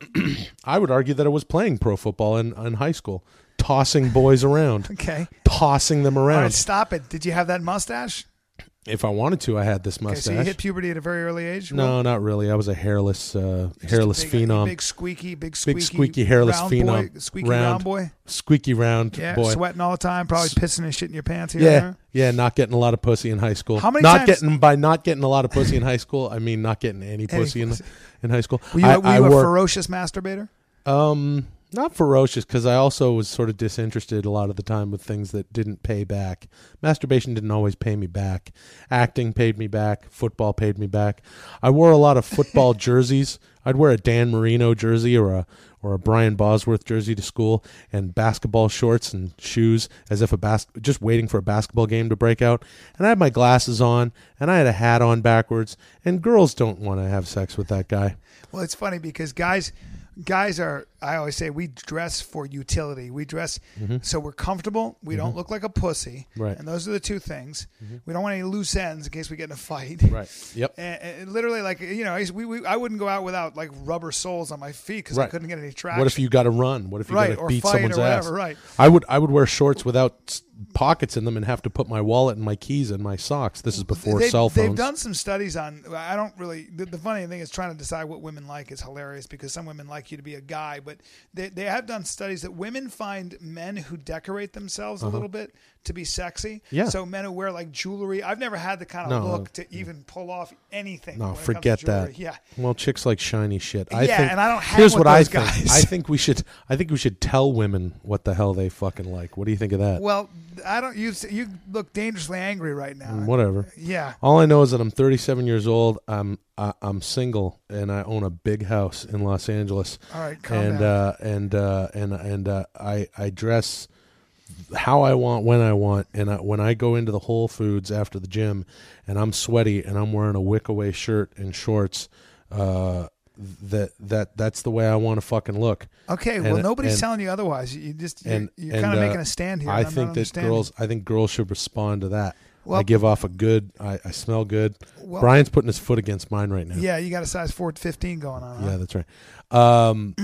I would argue that I was playing pro football in, in high school, tossing boys around, Okay. tossing them All around. right, stop it. Did you have that mustache? If I wanted to, I had this Okay, mustache. so you hit puberty at a very early age? No, not really. I was a hairless, uh, Just hairless a big, phenom. Big squeaky, big squeaky, Big squeaky hairless round phenom. boy, squeaky Round. round boy. Squeaky round Yeah, boy. sweating all the time, probably pissing and shitting your pants here. Yeah, and there. yeah. Not getting a lot of pussy in high school. How many not times- getting by not getting a lot of pussy in high school? I mean, not getting any pussy in pussy. in high school. Were you, I, were I you a wore, ferocious masturbator? Um, not ferocious, because I also was sort of disinterested a lot of the time with things that didn't pay back. Masturbation didn't always pay me back. Acting paid me back. Football paid me back. I wore a lot of football jerseys. I'd wear a Dan Marino jersey or a or a Brian Bosworth jersey to school, and basketball shorts and shoes, as if a bas- just waiting for a basketball game to break out. And I had my glasses on, and I had a hat on backwards. And girls don't want to have sex with that guy. Well, it's funny because guys, guys are. I always say we dress for utility. We dress Mm-hmm. so we're comfortable. We don't look like a pussy. Right. And those are the two things. We don't want any loose ends in case we get in a fight. Right. Yep. And, and literally, like you know, I, used- we, we I wouldn't go out without like rubber soles on my feet because I Right. couldn't get any traction. What if you got to run? What if you Right, got to or beat fight someone's or ass? whatever, right. I would I would wear shorts without s- pockets in them and have to put my wallet and my keys in my socks. This is before they've, cell phones. They've done some studies on. I don't really. The, the funny thing is trying to decide what women like is hilarious because some women like you to be a guy, but they they have done studies that women find men who decorate themselves a little bit to be sexy. Uh-huh. Yeah. So men who wear like jewelry. I've never had the kind of No. look to even pull off anything. No, when it comes to forget jewelry. that. Yeah. Well, chicks like shiny shit. I Yeah, think, and I don't hang Here's with what I those think. guys. I think we should. I think we should tell women what the hell they fucking like. What do you think of that? Well, I don't. You you look dangerously angry right now. Whatever. Yeah. All I know is that I'm thirty-seven years old. I'm I, I'm single, and I own a big house in Los Angeles. All right, calm and down. uh, and uh, and and uh, I I dress how I want when I want, and I, when I go into the Whole Foods after the gym, and I'm sweaty and I'm wearing a wick away shirt and shorts. Uh, that that that's the way I want to fucking look. Okay. And- well, nobody's and- telling you otherwise. You just you're, and you're and, kind of uh, making a stand here. I and I'm think not that understanding. girls. I think girls should respond to that. Well- I give off a good. I, I smell good. Well- Brian's putting his foot against mine right now. Yeah, you got a size four fifteen going on. Huh? Yeah, that's right. Um,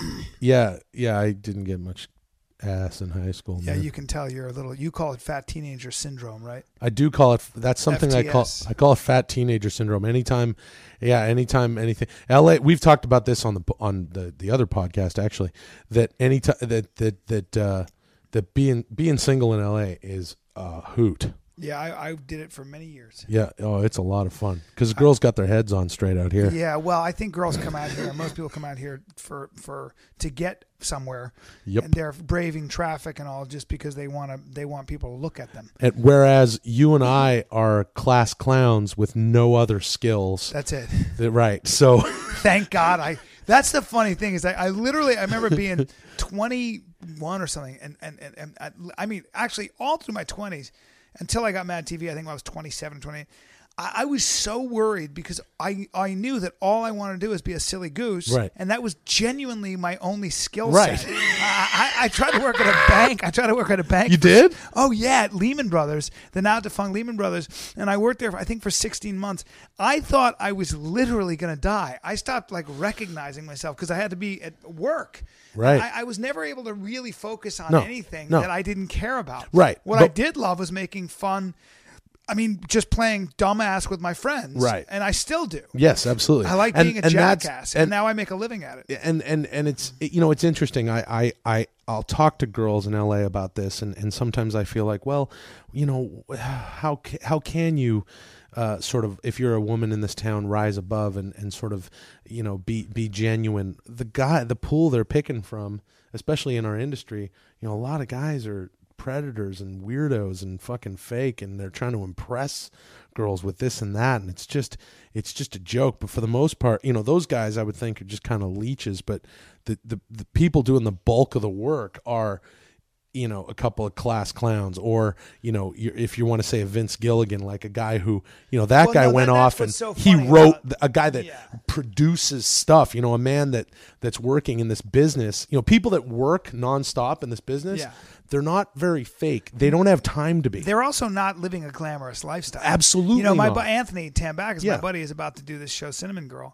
yeah, yeah. I didn't get much ass in high school. Yeah, man. you can tell you're a little. You call it fat teenager syndrome, right? I do call it. That's something I call. F T S. I call it fat teenager syndrome. Anytime, yeah, anytime anything. L A. We've talked about this on the on the, the other podcast actually. That anytime that that that uh, that being being single in L A is a hoot. Yeah, I, I did it for many years. Yeah. Oh, it's a lot of fun because girls got their heads on straight out here. Yeah, well, I think girls come out here. Most people come out here for for to get somewhere. Yep. And they're braving traffic and all just because they want to. They want people to look at them. And whereas you and I are class clowns with no other skills. That's it. That- right. So Thank God. I. That's the funny thing is I, I literally I remember being twenty-one or something, and and and, and I, I mean actually all through my twenties until I got Mad T V. I think when I was twenty-seven, twenty-eight. I, I was so worried because I I knew that all I wanted to do was be a silly goose, Right. and that was genuinely my only skill Right. set. I, I, I tried to work at a bank. I tried to work at a bank. You did? Oh yeah, at Lehman Brothers, the now defunct Lehman Brothers, and I worked there, I think, for sixteen months. I thought I was literally going to die. I stopped like recognizing myself because I had to be at work. Right. I, I was never able to really focus on No, anything no. that I didn't care about. Right, What I but- did love was making fun. I mean, just playing dumbass with my friends. Right. And I still do. yes, absolutely. I like And- being a and that's- jackass, and, and- now I make a living at it. and and and it's you know it's interesting. I I I I'll talk to girls in L A about this, and and sometimes I feel like, well, you know, how ca- how can you uh, sort of, if you're a woman in this town, rise above and and sort of, you know, be be genuine. The guy, the pool they're picking from, especially in our industry, you know, a lot of guys are predators and weirdos and fucking fake, and they're trying to impress girls with this and that, and it's just it's just a joke. But for the most part, you know, those guys I would think are just kind of leeches, but the, the the people doing the bulk of the work are, you know, a couple of class clowns, or, you know, you if you want to say a Vince Gilligan, like a guy who, you know, that Well, guy no, went that- off that's and what's so he funny wrote about- a guy that Yeah. produces stuff, you know, a man that that's working in this business, you know, people that work nonstop in this business, Yeah. they're not very fake. They don't have time to be. They're also not living a glamorous lifestyle. Absolutely You know, my not. bu- Anthony Tambakis, Yeah. my buddy, is about to do this show, Cinnamon Girl.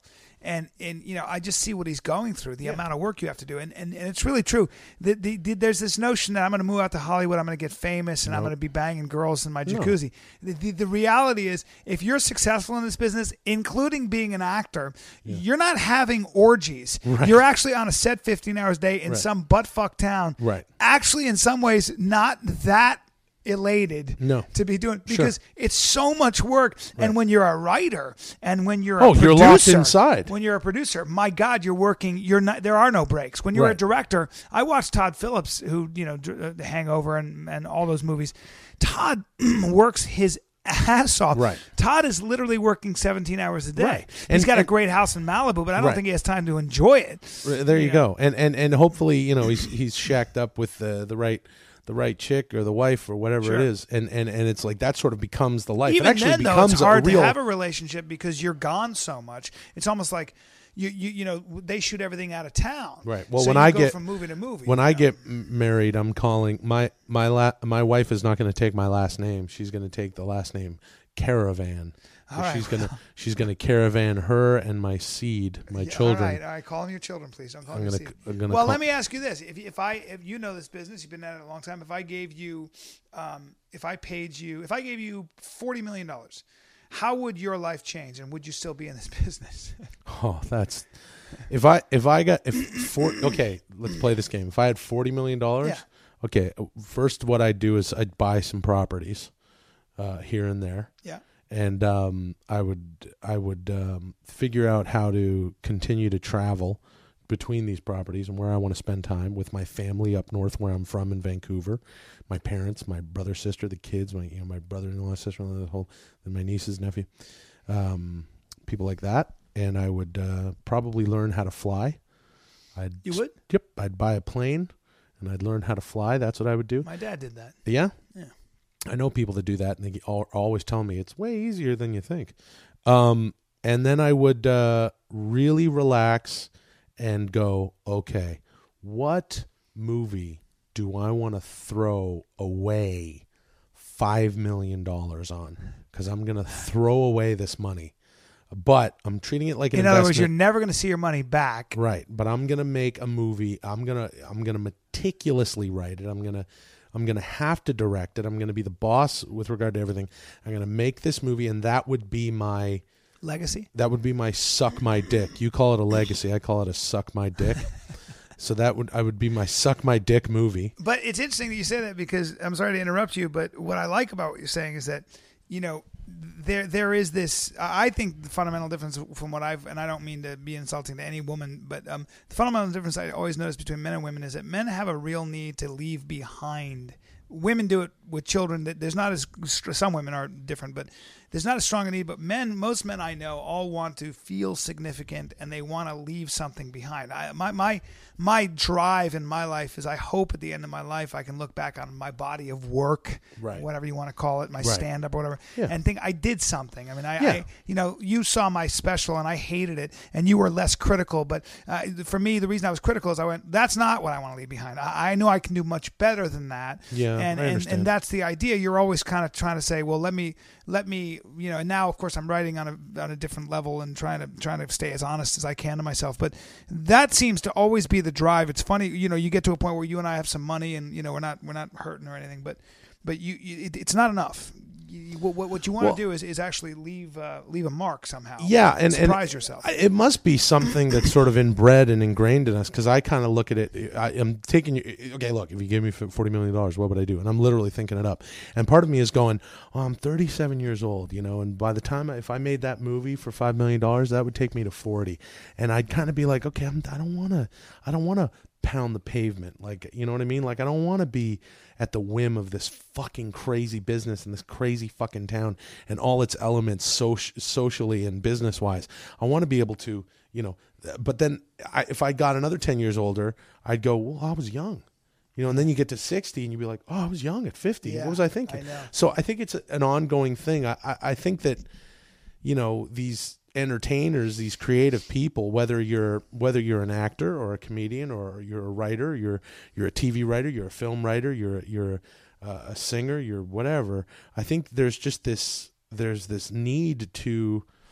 and and you know I just see what he's going through, the yeah. amount of work you have to do, and and, and it's really true. The, the, the, there's this notion that I'm going to move out to Hollywood, I'm going to get famous, and nope. I'm going to be banging girls in my jacuzzi. No. The, the the reality is, if you're successful in this business, including being an actor, yeah. you're not having orgies. Right. You're actually on a set fifteen hours a day in right. some butt-fuck town. Right. Actually, in some ways, not that elated no. to be doing because sure. it's so much work. Right. And when you're a writer and when you're oh, a producer, you're locked inside. When you're a producer, my God, you're working. You're not. There are no breaks. When you're right. a director, I watched Todd Phillips, who you know, The Hangover and and all those movies. Todd works his ass off. Right. Todd is literally working seventeen hours a day. Right. He's and, got and, a great house in Malibu, but I don't right. think he has time to enjoy it. There you, you go. know? And and and hopefully, you know, he's he's shacked up with the the right the right chick or the wife or whatever sure. it is, and, and and it's like that sort of becomes the life. Even it actually then, becomes though, it's hard a real, to have a relationship because you're gone so much. It's almost like you you you know they shoot everything out of town. Right. Well, so when you I go get from movie to movie, when you I know? get married, I'm calling my my la, my wife is not going to take my last name. She's going to take the last name Caravan. All right. She's gonna she's gonna caravan her and my seed, my yeah, children. All right, all right. Call them your children, please. Don't call I'm them your gonna, seed. I'm gonna well, call, let me ask you this: if if I if you know this business, you've been at it a long time. If I gave you, um, if I paid you, if I gave you forty million dollars, how would your life change, and would you still be in this business? Oh, that's if I if I got if four. Okay, let's play this game. If I had forty million dollars, yeah. okay. First, what I'd do is I'd buy some properties uh, here and there. Yeah. And um, I would I would um, figure out how to continue to travel between these properties and where I want to spend time with my family up north, where I'm from in Vancouver, my parents, my brother, sister, the kids, my you know my brother-in-law, sister-in-law, the whole, and my nieces, nephew, um, people like that. And I would uh, probably learn how to fly. I'd you would? Yep. I'd buy a plane, and I'd learn how to fly. That's what I would do. My dad did that. Yeah. Yeah. I know people that do that, and they all, always tell me it's way easier than you think. Um, and then I would uh, really relax and go, okay, what movie do I want to throw away five million dollars on? Because I'm going to throw away this money. But I'm treating it like an In investment. other words, you're never going to see your money back. Right. But I'm going to make a movie. I'm going to I'm going to meticulously write it. I'm going to I'm going to have to direct it. I'm going to be the boss with regard to everything. I'm going to make this movie, and that would be my legacy. That would be my suck my dick. You call it a legacy. I call it a suck my dick. So that would I would be my suck my dick movie. But it's interesting that you say that because I'm sorry to interrupt you, but what I like about what you're saying is that, you know, there there is this. I think the fundamental difference from what I've, and I don't mean to be insulting to any woman, but um, the fundamental difference I always notice between men and women is that men have a real need to leave behind. Women do it with children. That there's not as some women are different, but there's not as strong a need. But men, most men I know, all want to feel significant and they want to leave something behind. I, my my my drive in my life is I hope at the end of my life I can look back on my body of work, right. whatever you want to call it, my right. stand up or whatever, yeah. and think I did something. I mean, I, yeah. I you know you saw my special and I hated it, and you were less critical. But uh, for me, the reason I was critical is I went, that's not what I want to leave behind. I, I know I can do much better than that. Yeah, and I and, understand. and that's the idea. You're always kind of trying to say, well, let me let me you know. And now, of course, I'm writing on a on a different level and trying to trying to stay as honest as I can to myself. But that seems to always be the drive. It's funny, you know, you get to a point where you and I have some money, and you know, we're not we're not hurting or anything, but but you, you it, it's not enough. You, what, what you want well, to do is, is actually leave uh, leave a mark somehow. Yeah, and surprise and yourself. It must be something that's sort of inbred and ingrained in us. Because I kind of look at it. I, I'm taking you. Okay, look. If you gave me forty million dollars, what would I do? And I'm literally thinking it up. And part of me is going, "Oh, I'm thirty-seven years old, you know. And by the time I, if I made that movie for five million dollars, that would take me to forty. And I'd kind of be like, okay, I'm, I don't want to. I don't want to pound the pavement. Like, you know what I mean? Like, I don't want to be at the whim of this fucking crazy business in this crazy fucking town and all its elements soci- socially and business wise. I want to be able to, you know, but then I, if I got another ten years older, I'd go, well, I was young, you know, and then you get to sixty and you'd be like, oh, I was young at fifty. Yeah, what was I thinking? I know. So I think it's a, an ongoing thing. I, I, I think that, you know, these entertainers, these creative people, whether you're whether you're an actor or a comedian or you're a writer, you're you're a T V writer, you're a film writer, you're you're uh, a singer, you're whatever. I think there's just this there's this need to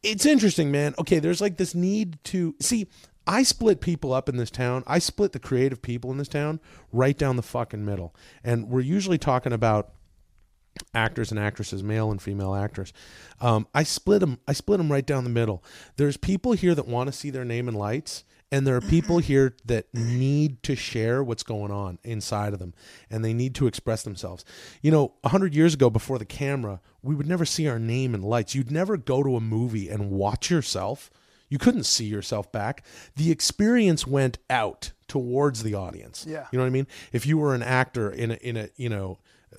it's interesting, man. Okay, there's like this need to see. I split people up in this town. I split the creative people in this town right down the fucking middle, and we're usually talking about actors and actresses, male and female actors. Um, I split them. I split them right down the middle. There's people here that want to see their name in lights, and there are people here that need to share what's going on inside of them, and they need to express themselves. You know, a hundred years ago, before the camera, we would never see our name in lights. You'd never go to a movie and watch yourself. You couldn't see yourself back. The experience went out towards the audience. Yeah. You know what I mean? If you were an actor in a, in a, you know,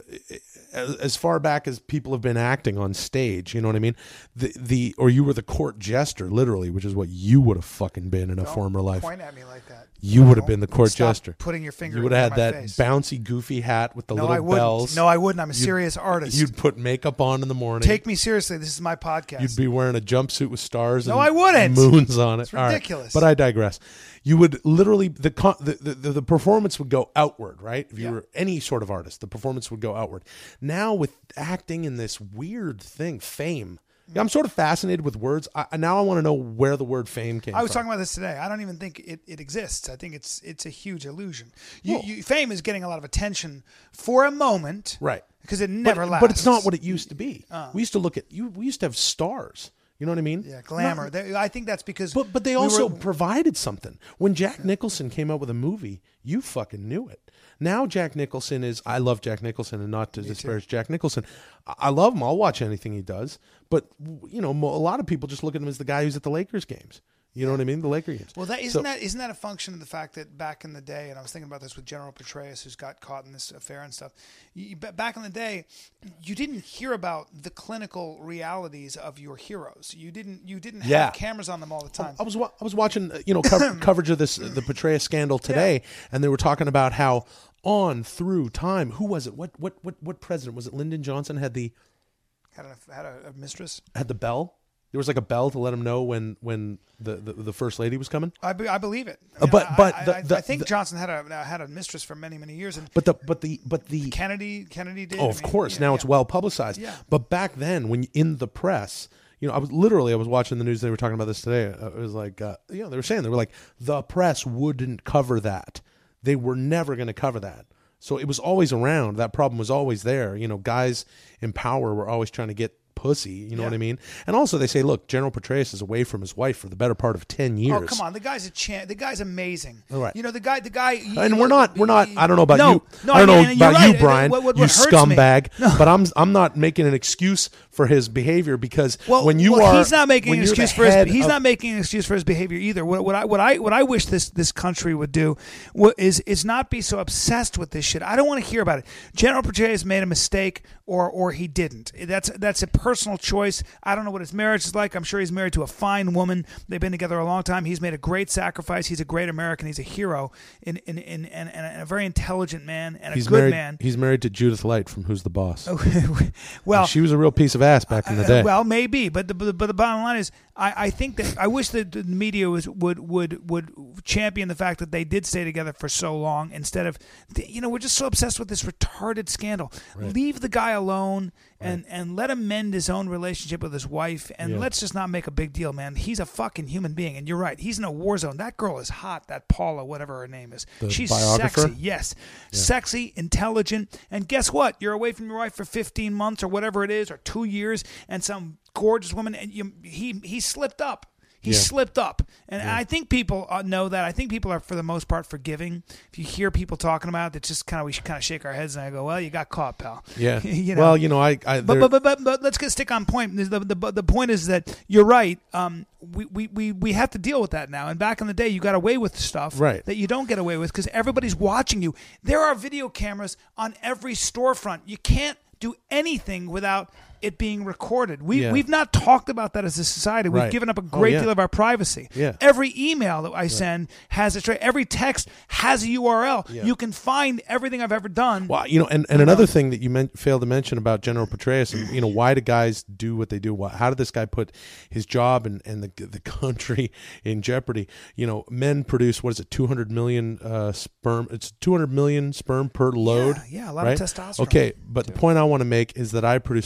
as far back as people have been acting on stage, you know what I mean? The the or you were the court jester, literally, which is what you would have fucking been in a Don't former life. Point at me like that. You would have Don't been the court stop jester. Putting your finger. You would have had in my that face. bouncy, goofy hat with the No, little I wouldn't. bells. No, I wouldn't. I'm a You'd- serious artist. You'd put makeup on in the morning. Take me seriously. This is my podcast. You'd be wearing a jumpsuit with stars No, and I wouldn't. moons on it. It's All right. ridiculous. But I digress. You would literally the, con- the, the the the performance would go outward, right? If you Yeah. were any sort of artist, the performance would go outward. Now with acting in this weird thing, fame. Yeah, I'm sort of fascinated with words. I, now I want to know where the word fame came I was from. talking about this today. I don't even think it, it exists. I think it's it's a huge illusion. You, Well- you, fame is getting a lot of attention for a moment, Right. Because it never but, lasts. but it's not what it used to be. We used to look at you. We used to have stars. You know what I mean? Yeah, glamour. Not- They- I think that's because. But but they we also were- provided something. When Jack Nicholson came out with a movie, you fucking knew it. Now Jack Nicholson is. I love Jack Nicholson, and not to disparage Jack Nicholson. I I love him. I'll watch anything he does. But you know, mo- a lot of people just look at him as the guy who's at the Lakers games. You know what I mean? The Laker games. Well, that isn't So- that isn't that a function of the fact that back in the day, and I was thinking about this with General Petraeus, who's got caught in this affair and stuff. You, ba- back in the day, you didn't hear about the clinical realities of your heroes. You didn't. You didn't Yeah. have cameras on them all the time. I was wa- I was watching uh, you know co- coverage of this the Petraeus scandal today, and they were talking about how on through time, who was it? What what what what president was it? Lyndon Johnson had the had a, had a, a mistress. had the bell. There was like a bell to let him know when when the, the, the first lady was coming. I, be, I believe it. Uh, but- I- but I, the- I, the- I think the- Johnson had a had a mistress for many many years, and But the but the but the Kennedy Kennedy did. oh, I of mean, course. yeah, now yeah. it's well publicized. Yeah. But back then, when you, in the press, you know, I was literally I was watching the news. They were talking about this today. Uh, It was like, uh, you know, they were saying they were like the press wouldn't cover that. They were never going to cover that. So it was always around. That problem was always there. You know, guys in power were always trying to get pussy. You know Yeah. what I mean? And also they say, look, General Petraeus is away from his wife for the better part of ten years. Oh come on, the guy's a champ. The guy's amazing. All right. You know the guy. The guy. he- And we're not, we're not. I don't know about no, you. No, I don't know and you're about you, right. Brian. What, what, you what hurts me- scumbag. No. But I'm, I'm not making an excuse for his behavior because Well, when you well, are, he's not making when an you're excuse the for his. head He's of- not making an excuse for his behavior either. What, what I what I what I wish this this country would do wa- is is not be so obsessed with this shit. I don't want to hear about it. General Petraeus made a mistake, or or he didn't. That's that's a personal choice. I don't know what his marriage is like. I'm sure he's married to a fine woman. They've been together a long time. He's made a great sacrifice. He's a great American. He's a hero, in in, in, and, and a very intelligent man and a he's good married, man. He's married to Judith Light from Who's the Boss. Well, she was a real piece of ass back in the Uh, day. well, maybe, but the but the bottom line is, I, I think that I wish that the media was would would would champion the fact that they did stay together for so long instead of, you know, we're just so obsessed with this retarded scandal. Leave the guy alone and and let him mend his own relationship with his wife, and Yeah. let's just not make a big deal, man. He's a fucking human being, and you're right. He's in a war zone. That girl is hot. That Paula, whatever her name is, The she's biographer? sexy. Yes, sexy, intelligent, and guess what? You're away from your wife for fifteen months or whatever it is, or two years, and some gorgeous woman, and you, he he slipped up. He Yeah. slipped up, and I think people uh, know that. I think people are, for the most part, forgiving. If you hear people talking about it, it's just kind of we should kind of shake our heads and I go, "Well, you got caught, pal." yeah. you know? Well, you know, I. I But, there- but, but, but, but let's get stick on point. The, the, the, the point is that you're right. Um, we, we, we, we have to deal with that now. And back in the day, you got away with stuff Right. that you don't get away with because everybody's watching you. There are video cameras on every storefront. You can't do anything without it being recorded. We, Yeah. We've not talked about that as a society. We've Right. given up a Oh, great yeah. deal of our privacy. Yeah. Every email that I send has a tra- every text has a U R L. Yeah. You can find everything I've ever done. Well, you know, and, and another thing that you men- failed to mention about General Petraeus, and you know, why do guys do what they do? Why, how did this guy put his job and, and the the country in jeopardy? You know, men produce what is it, two hundred million uh, sperm? It's two hundred million sperm per load. yeah, a lot of right? testosterone. Okay, but the point I want to make is that I produce five hundred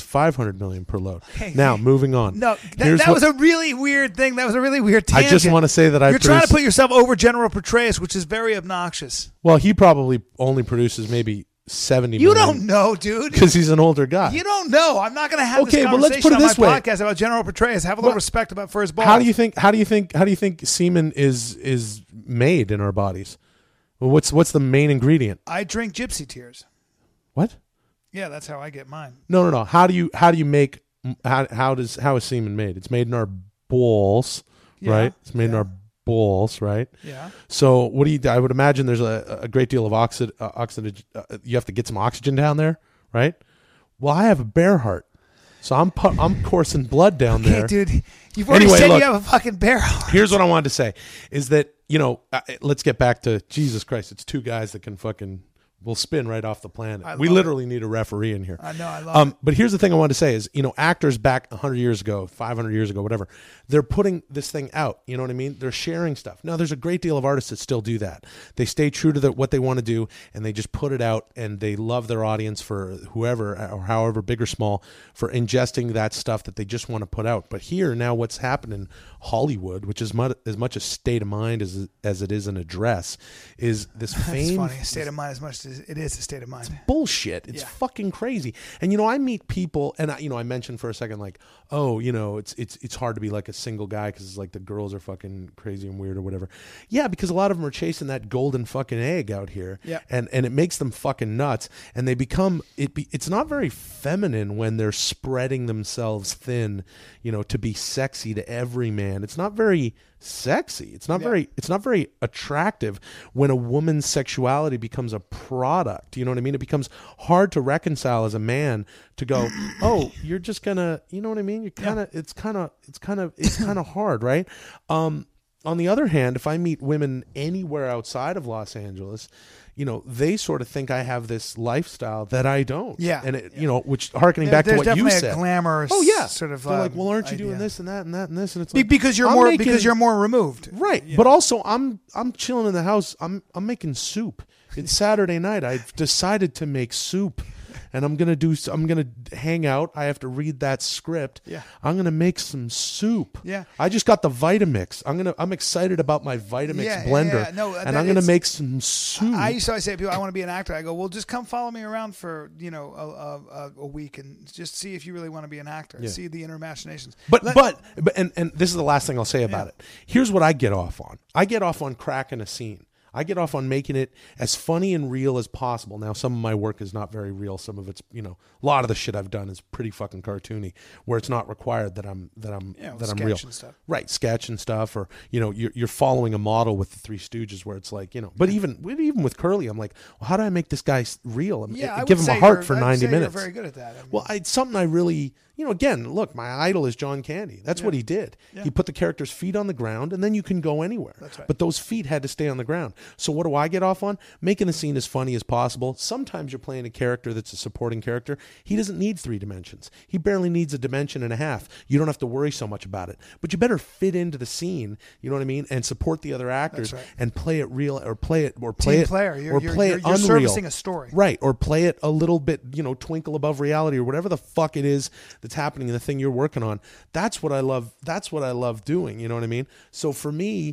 hundred million per load. Hey, now, moving on. No, that, Here's that what- was a really weird thing. That was a really weird I tangent. just want to say that I You're trying to produced- put yourself over General Petraeus, which is very obnoxious. Well, he probably only produces maybe seventy You million. don't know, dude. Because he's an older guy. You don't know. I'm not going to have Okay, this well, let's conversation put it on this my way. podcast about General Petraeus. Have a little Well, respect about for his balls. How do you think? How do you think? How do you think semen is is made in our bodies? Well, what's what's the main ingredient? I drink gypsy tears. What? Yeah, that's how I get mine. No, no, no. How do you how do you make how how does how is semen made? It's made in our balls, Yeah, right? It's made in yeah. our balls, right? Yeah. So what do you? I would imagine there's a, a great deal of oxid, uh, oxygen. Uh, you have to get some oxygen down there, right? Well, I have a bear heart, so I'm pu- I'm coursing blood down Okay, there. dude. You've already Anyway, said look. you have a fucking barrel. Here's what I wanted to say: is that you know, uh, let's get back to Jesus Christ. It's two guys that can fucking. We'll spin right off the planet. I We love literally need a referee in here. I know, I love um, it. But here's the thing I wanted to say is, you know, actors back one hundred years ago, five hundred years ago, whatever, they're putting this thing out. You know what I mean? They're sharing stuff. Now, there's a great deal of artists that still do that. They stay true to the, what they want to do, and they just put it out, and they love their audience for whoever, or however big or small, for ingesting that stuff that they just want to put out. But here, now what's happened in Hollywood, which is much, as much a state of mind as, as it is an address, is this It's fame. funny. A state of mind as much as it is a state of mind. Bullshit. It's Yeah. fucking crazy. And you know, I meet people, and I, you know, I mentioned for a second, like, oh, you know, it's it's it's hard to be like a single guy because it's like the girls are fucking crazy and weird or whatever. Yeah, because a lot of them are chasing that golden fucking egg out here, Yeah. and and it makes them fucking nuts, and they become it. Be, it's not very feminine when they're spreading themselves thin, you know, to be sexy to every man. It's not very sexy. It's not Yeah. very it's not very attractive when a woman's sexuality becomes a product. You know what I mean? It becomes hard to reconcile as a man to go, "Oh, you're just going to, you know what I mean? You kind of it's kind of it's kind of it's kind of hard, right?" Um on the other hand, if I meet women anywhere outside of Los Angeles, you know, they sort of think I have this lifestyle that I don't. Yeah. And it, you know, which harkening There- back to there's what you definitely said. a glamorous Oh yeah, sort of They're like, um, well, aren't you idea. doing this and that and that and this? And it's Be- like, because you're I'm more making- because you're more removed. right. But also, I'm I'm chilling in the house. I'm I'm making soup. It's Saturday night. I've decided to make soup, and I'm gonna do. I'm gonna hang out. I have to read that script. Yeah. I'm gonna make some soup. Yeah. I just got the Vitamix. I'm gonna. I'm excited about my Vitamix Yeah, yeah, blender. yeah. No, and that- I'm gonna it's- make some soup. I used to always say to people, I want to be an actor. I go, well, just come follow me around for you know a, a, a week and just see if you really want to be an actor. Yeah. See the inner machinations. But Let- but but and, and this is the last thing I'll say about Yeah. it. Here's what I get off on. I get off on cracking a scene. I get off on making it as funny and real as possible. Now, some of my work is not very real. Some of it's, you know, a lot of the shit I've done is pretty fucking cartoony, where it's not required that I'm that I'm Yeah, that I'm sketch real. and stuff. Right, sketch and stuff, or you know, you're you're following a model with the Three Stooges, where it's like, you know. But even even with Curly, I'm like, well, how do I make this guy s- real? I'm, yeah, I I give would him a say heart you're- for I'd ninety say minutes. You're very good at that. I mean, Well, I, it's something I really, you know, again, look, my idol is John Candy. That's what he did. Yeah. He put the character's feet on the ground, and then you can go anywhere. That's right. But those feet had to stay on the ground. So what do I get off on? Making the scene as funny as possible. Sometimes you're playing a character that's a supporting character. He doesn't need three dimensions. He barely needs a dimension and a half. You don't have to worry so much about it. But you better fit into the scene, you know what I mean, and support the other actors That's right. and play it real, or play it, or play Team it, player. You're- or you're- play you're- it you're unreal. servicing a story. Right, or play it a little bit, you know, twinkle above reality, or whatever the fuck it is that's happening in the thing you're working on. That's what I love. That's what I love doing. You know what I mean? So for me,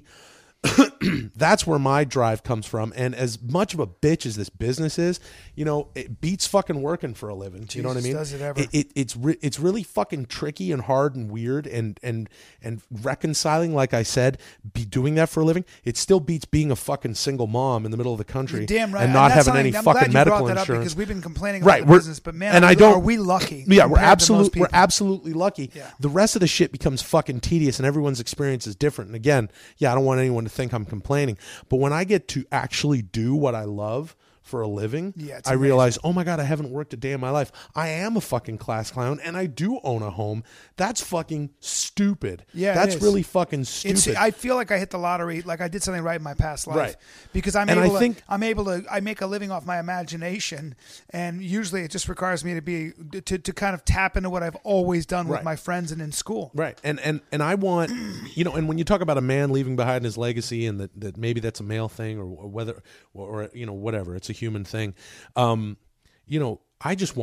that's where my drive comes from. And as much of a bitch as this business is, you know, it beats fucking working for a living. Do you know what I Jesus, mean? does it ever. It, it, it's re- it's really fucking tricky and hard and weird, and and and reconciling. Like I said, be doing that for a living. It still beats being a fucking single mom in the middle of the country, You're damn right. and not that's having any something- I'm fucking glad you medical brought that insurance. Up because we've been complaining Right, about the we're- business, but man, and are, I don't- are we lucky? Yeah, we're compared to most absolutely we're people? absolutely lucky. Yeah. The rest of the shit becomes fucking tedious, and everyone's experience is different. And again, yeah, I don't want anyone to think I'm complaining, but when I get to actually do what I love for a living, Yeah, it's I realize, oh my God, I haven't worked a day in my life. I am a fucking class clown, and I do own a home. That's fucking stupid. Yeah, it that's is. really fucking stupid. It's, I feel like I hit the lottery, like I did something right in my past life, Right. because I'm And I able. think- to, I'm able to. I make a living off my imagination, and usually it just requires me to be to, to kind of tap into what I've always done with Right. my friends and in school. Right. And and and I want, you know, and when you talk about a man leaving behind his legacy, and that, that maybe that's a male thing, or, or whether or, or you know, whatever, it's a human thing. Um, you know, I just want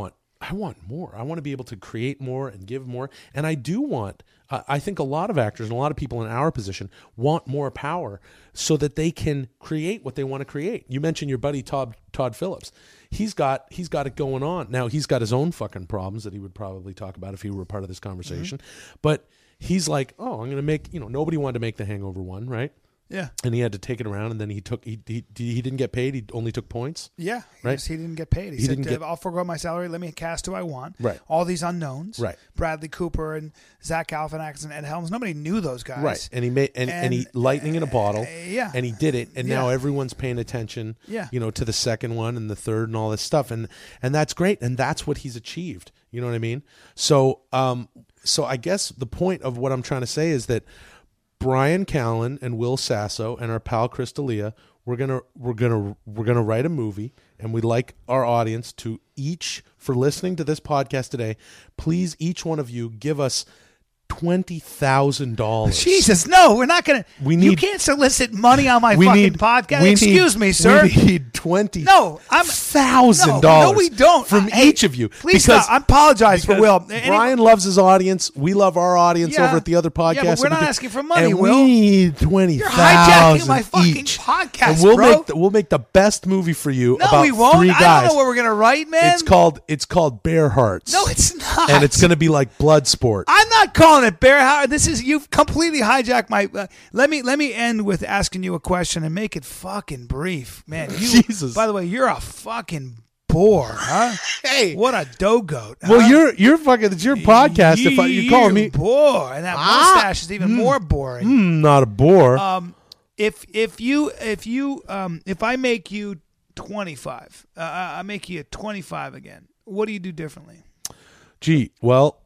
I want more. I want to be able to create more and give more. And I do want, uh, I think a lot of actors and a lot of people in our position want more power so that they can create what they want to create. You mentioned your buddy Todd, Todd Phillips. He's got he's got it going on. Now, he's got his own fucking problems that he would probably talk about if he were a part of this conversation. Mm-hmm. But he's like, oh, I'm going to make, you know, nobody wanted to make The Hangover one, right? Yeah. And he had to take it around, and then he took he he, he didn't get paid. He only took points. Yeah, right. Yes, he didn't get paid. He, he said, didn't get, "I'll forego my salary. Let me cast who I want." Right. All these unknowns. Right. Bradley Cooper and Zach Galifianakis and Ed Helms. Nobody knew those guys. Right. And he made and, and, and he lightning in a bottle. Uh, yeah. And he did it, and yeah. now everyone's paying attention. Yeah. You know, to the second one and the third and all this stuff, and and that's great, and that's what he's achieved. You know what I mean? So, um, so I guess the point of what I'm trying to say is that Bryan Callen and Will Sasso and our pal Chris D'Elia, we're gonna we're gonna we're gonna write a movie, and we'd like our audience to each, for listening to this podcast today, please each one of you give us twenty thousand dollars. Jesus, no, we're not gonna. We you need- can't solicit money on my We fucking need podcast. we Excuse need- me, sir. We need twenty. No, I'm thousand dollars. No, we don't. From Hey, each of you. Please because, stop. I apologize for because Will. Brian loves his audience. We love our audience Yeah. over at the other podcast. Yeah, but we're and we not do- asking for money, and Will. We need twenty You're thousand hijacking my fucking each. podcast, and we'll bro. make the, we'll make the best movie for you No, about we won't. three I guys. don't know what we're gonna write, man. It's called it's called Bear Hearts. No, it's not. And it's going to be like Bloodsport. I'm not calling it Bear Howard. This is you've completely hijacked my. Uh, let me let me end with asking you a question and make it fucking brief, man. You, Jesus. By the way, you're a fucking bore, huh? Hey. What a dough goat. Well, huh? you're you're fucking. It's your podcast. If I, you call me, bore, and that Ah. mustache is even more boring. mm, not a bore. Um, if if you if you um if I make you twenty-five, uh, I make you twenty-five again. What do you do differently? Gee, well,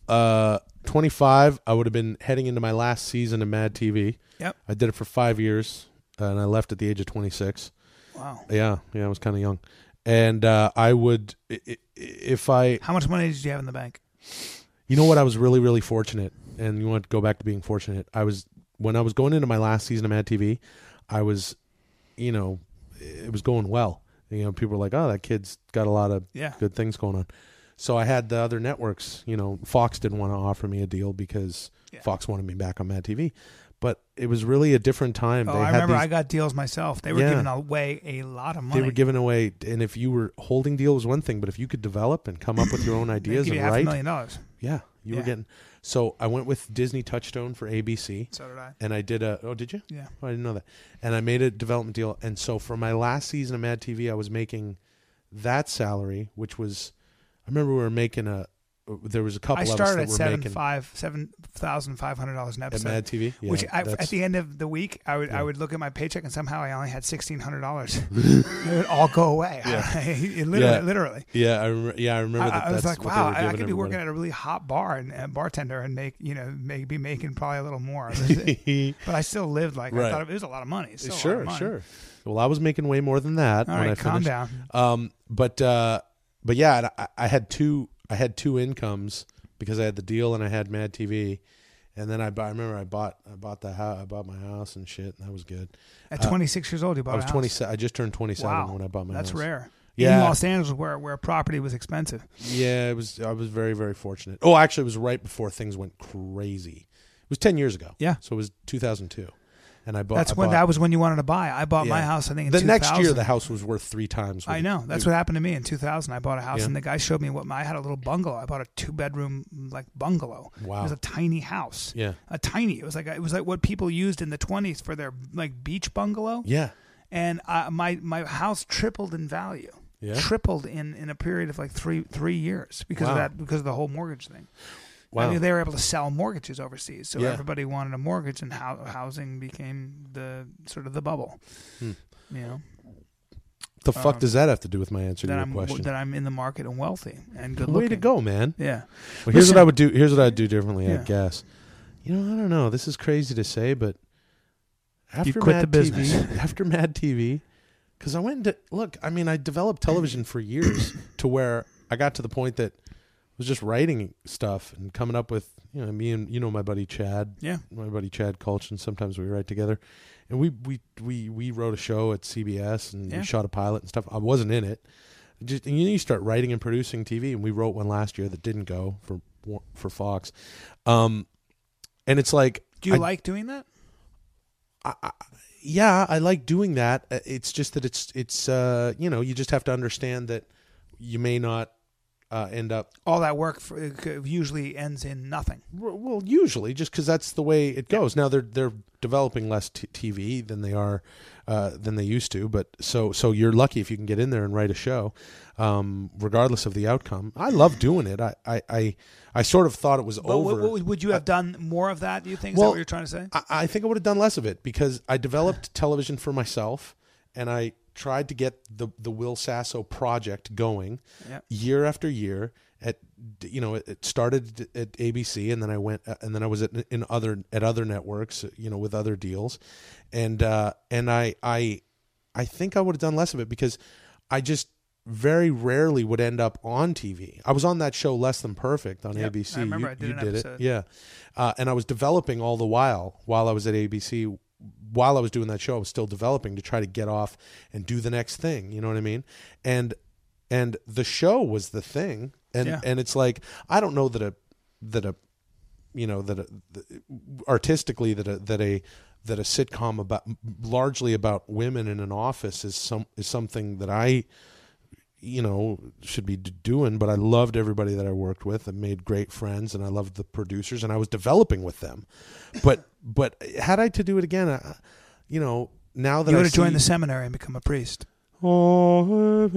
uh, twenty-five. I would have been heading into my last season of Mad T V. Yep. I did it for five years, uh, and I left at the age of twenty-six. Wow. Yeah, yeah, I was kind of young, and uh, I would i- i- if I, How much money did you have in the bank? you know what, I was really, really fortunate, and you want to go back to being fortunate. I was when I was going into my last season of Mad T V, I was, you know, it was going well. You know, people were like, "Oh, that kid's got a lot of Yeah. good things going on." So I had the other networks. You know, Fox didn't want to offer me a deal because Yeah. Fox wanted me back on Mad T V. But it was really a different time. Oh, they I had remember these, I got deals myself. They were Yeah. giving away a lot of money. They were giving away, and if you were holding deal was one thing, but if you could develop and come up with your own They ideas give you and half a write, million dollars. yeah, you Yeah. were getting. So I went with Disney Touchstone for A B C, So did I. and I did a. Oh, did you? Yeah. Oh, I didn't know that. And I made a development deal, and so for my last season of Mad T V, I was making that salary, which was, I remember we were making a. There was a couple I of us started that at were seven making fiid seven thousand five hundred dollars an at episode. Mad T V, yeah, which I, that's- at the end of the week, I would Yeah. I would look at my paycheck and somehow I only had sixteen hundred dollars. It would all go away. Yeah. It literally, Yeah. literally. Yeah, I remember. Yeah, I remember I, that. I was that's like, what wow, they were I giving could be working everybody. at a really hot bar and a bartender and make you know maybe making probably a little more. But I still lived like Right. I thought it was a lot of money. It's still a lot Sure, of money. sure. Well, I was making way more than that All when right, I calm finished. down. Um, but uh, but yeah, and I, I had two. I had two incomes because I had the deal and I had Mad T V, and then I, bu- I remember I bought I bought the house. I bought my house and shit, and that was good. At twenty-six years old, you bought I was a house. twenty-seven. I just turned twenty-seven Wow, when I bought my that's house. rare. Yeah. In Los Angeles, where where property was expensive. Yeah, it was. I was very very fortunate. Oh, actually, it was right before things went crazy. It was ten years ago. Yeah. So it was two thousand two, and I bought. That's I when bought, that was when you wanted to buy. I bought my yeah. house. I think in the two next thousand. year the house was worth three times. what I it- know. That's it- what happened to me in two thousand. I bought a house, Yeah. and the guy showed me what my. I had a little bungalow. I bought a two bedroom like bungalow. Wow. It was a tiny house. Yeah. A tiny. It was like it was like what people used in the twenties for their like beach bungalow. Yeah. And uh, my my house tripled in value. Yeah. Tripled in, in a period of like three three years because Wow. of that because of the whole mortgage thing. Wow. I mean, they were able to sell mortgages overseas, so Yeah. everybody wanted a mortgage, and how, housing became the sort of the bubble. Hmm. You know. the fuck um, does that have to do with my answer to that your I'm question? that I'm in the market and wealthy and good Way looking. to go, man. Yeah. Well, here's Listen. what I would do. Here's what I'd do differently. I Yeah. guess. You know, I don't know. This is crazy to say, but after quit Mad the business. T V, after Mad T V, because I went into look. I mean, I developed television for years to where I got to the point that I was just writing stuff and coming up with. You know, me and you know my buddy Chad. Yeah. My buddy Chad Kulchin. Sometimes we write together, and we we we we wrote a show at C B S and Yeah. we shot a pilot and stuff. I wasn't in it. just and you start writing and producing T V, and we wrote one last year that didn't go for for Fox, um, and it's like, do you I, like doing that? I, I, yeah, I like doing that. It's just that it's it's uh, you know, you just have to understand that you may not uh, end up all that work for, usually ends in nothing. Well, usually, just because that's the way it goes. Yeah. Now they're they're developing less t- TV than they are uh, than they used to, but so so you're lucky if you can get in there and write a show, um, regardless of the outcome. I love doing it. I I, I, I sort of thought it was but over. What, what, would you have done more of that? Do you think? Is well, that what you're trying to say? I, I think I would have done less of it because I developed television for myself, and I tried to get the the Will Sasso project going yep. year year after year. At you know, it started at A B C, and then I went, and then I was at in other at other networks, you know, with other deals, and uh, and I I I think I would have done less of it because I just very rarely would end up on T V. I was on that show Less Than Perfect on yep. A B C. I remember you, I did you an did episode. it, yeah, uh, and I was developing all the while while I was at A B C. While I was doing that show, I was still developing to try to get off and do the next thing. You know what I mean? And and the show was the thing. And yeah. and it's like, I don't know that a that a you know that a, the, artistically that a that a that a sitcom about largely about women in an office is some is something that I you know should be doing. But I loved everybody that I worked with. I made great friends, and I loved the producers, and I was developing with them. But but had I to do it again, I, you know, now that you I would have see, joined the seminary and become a priest. Uh,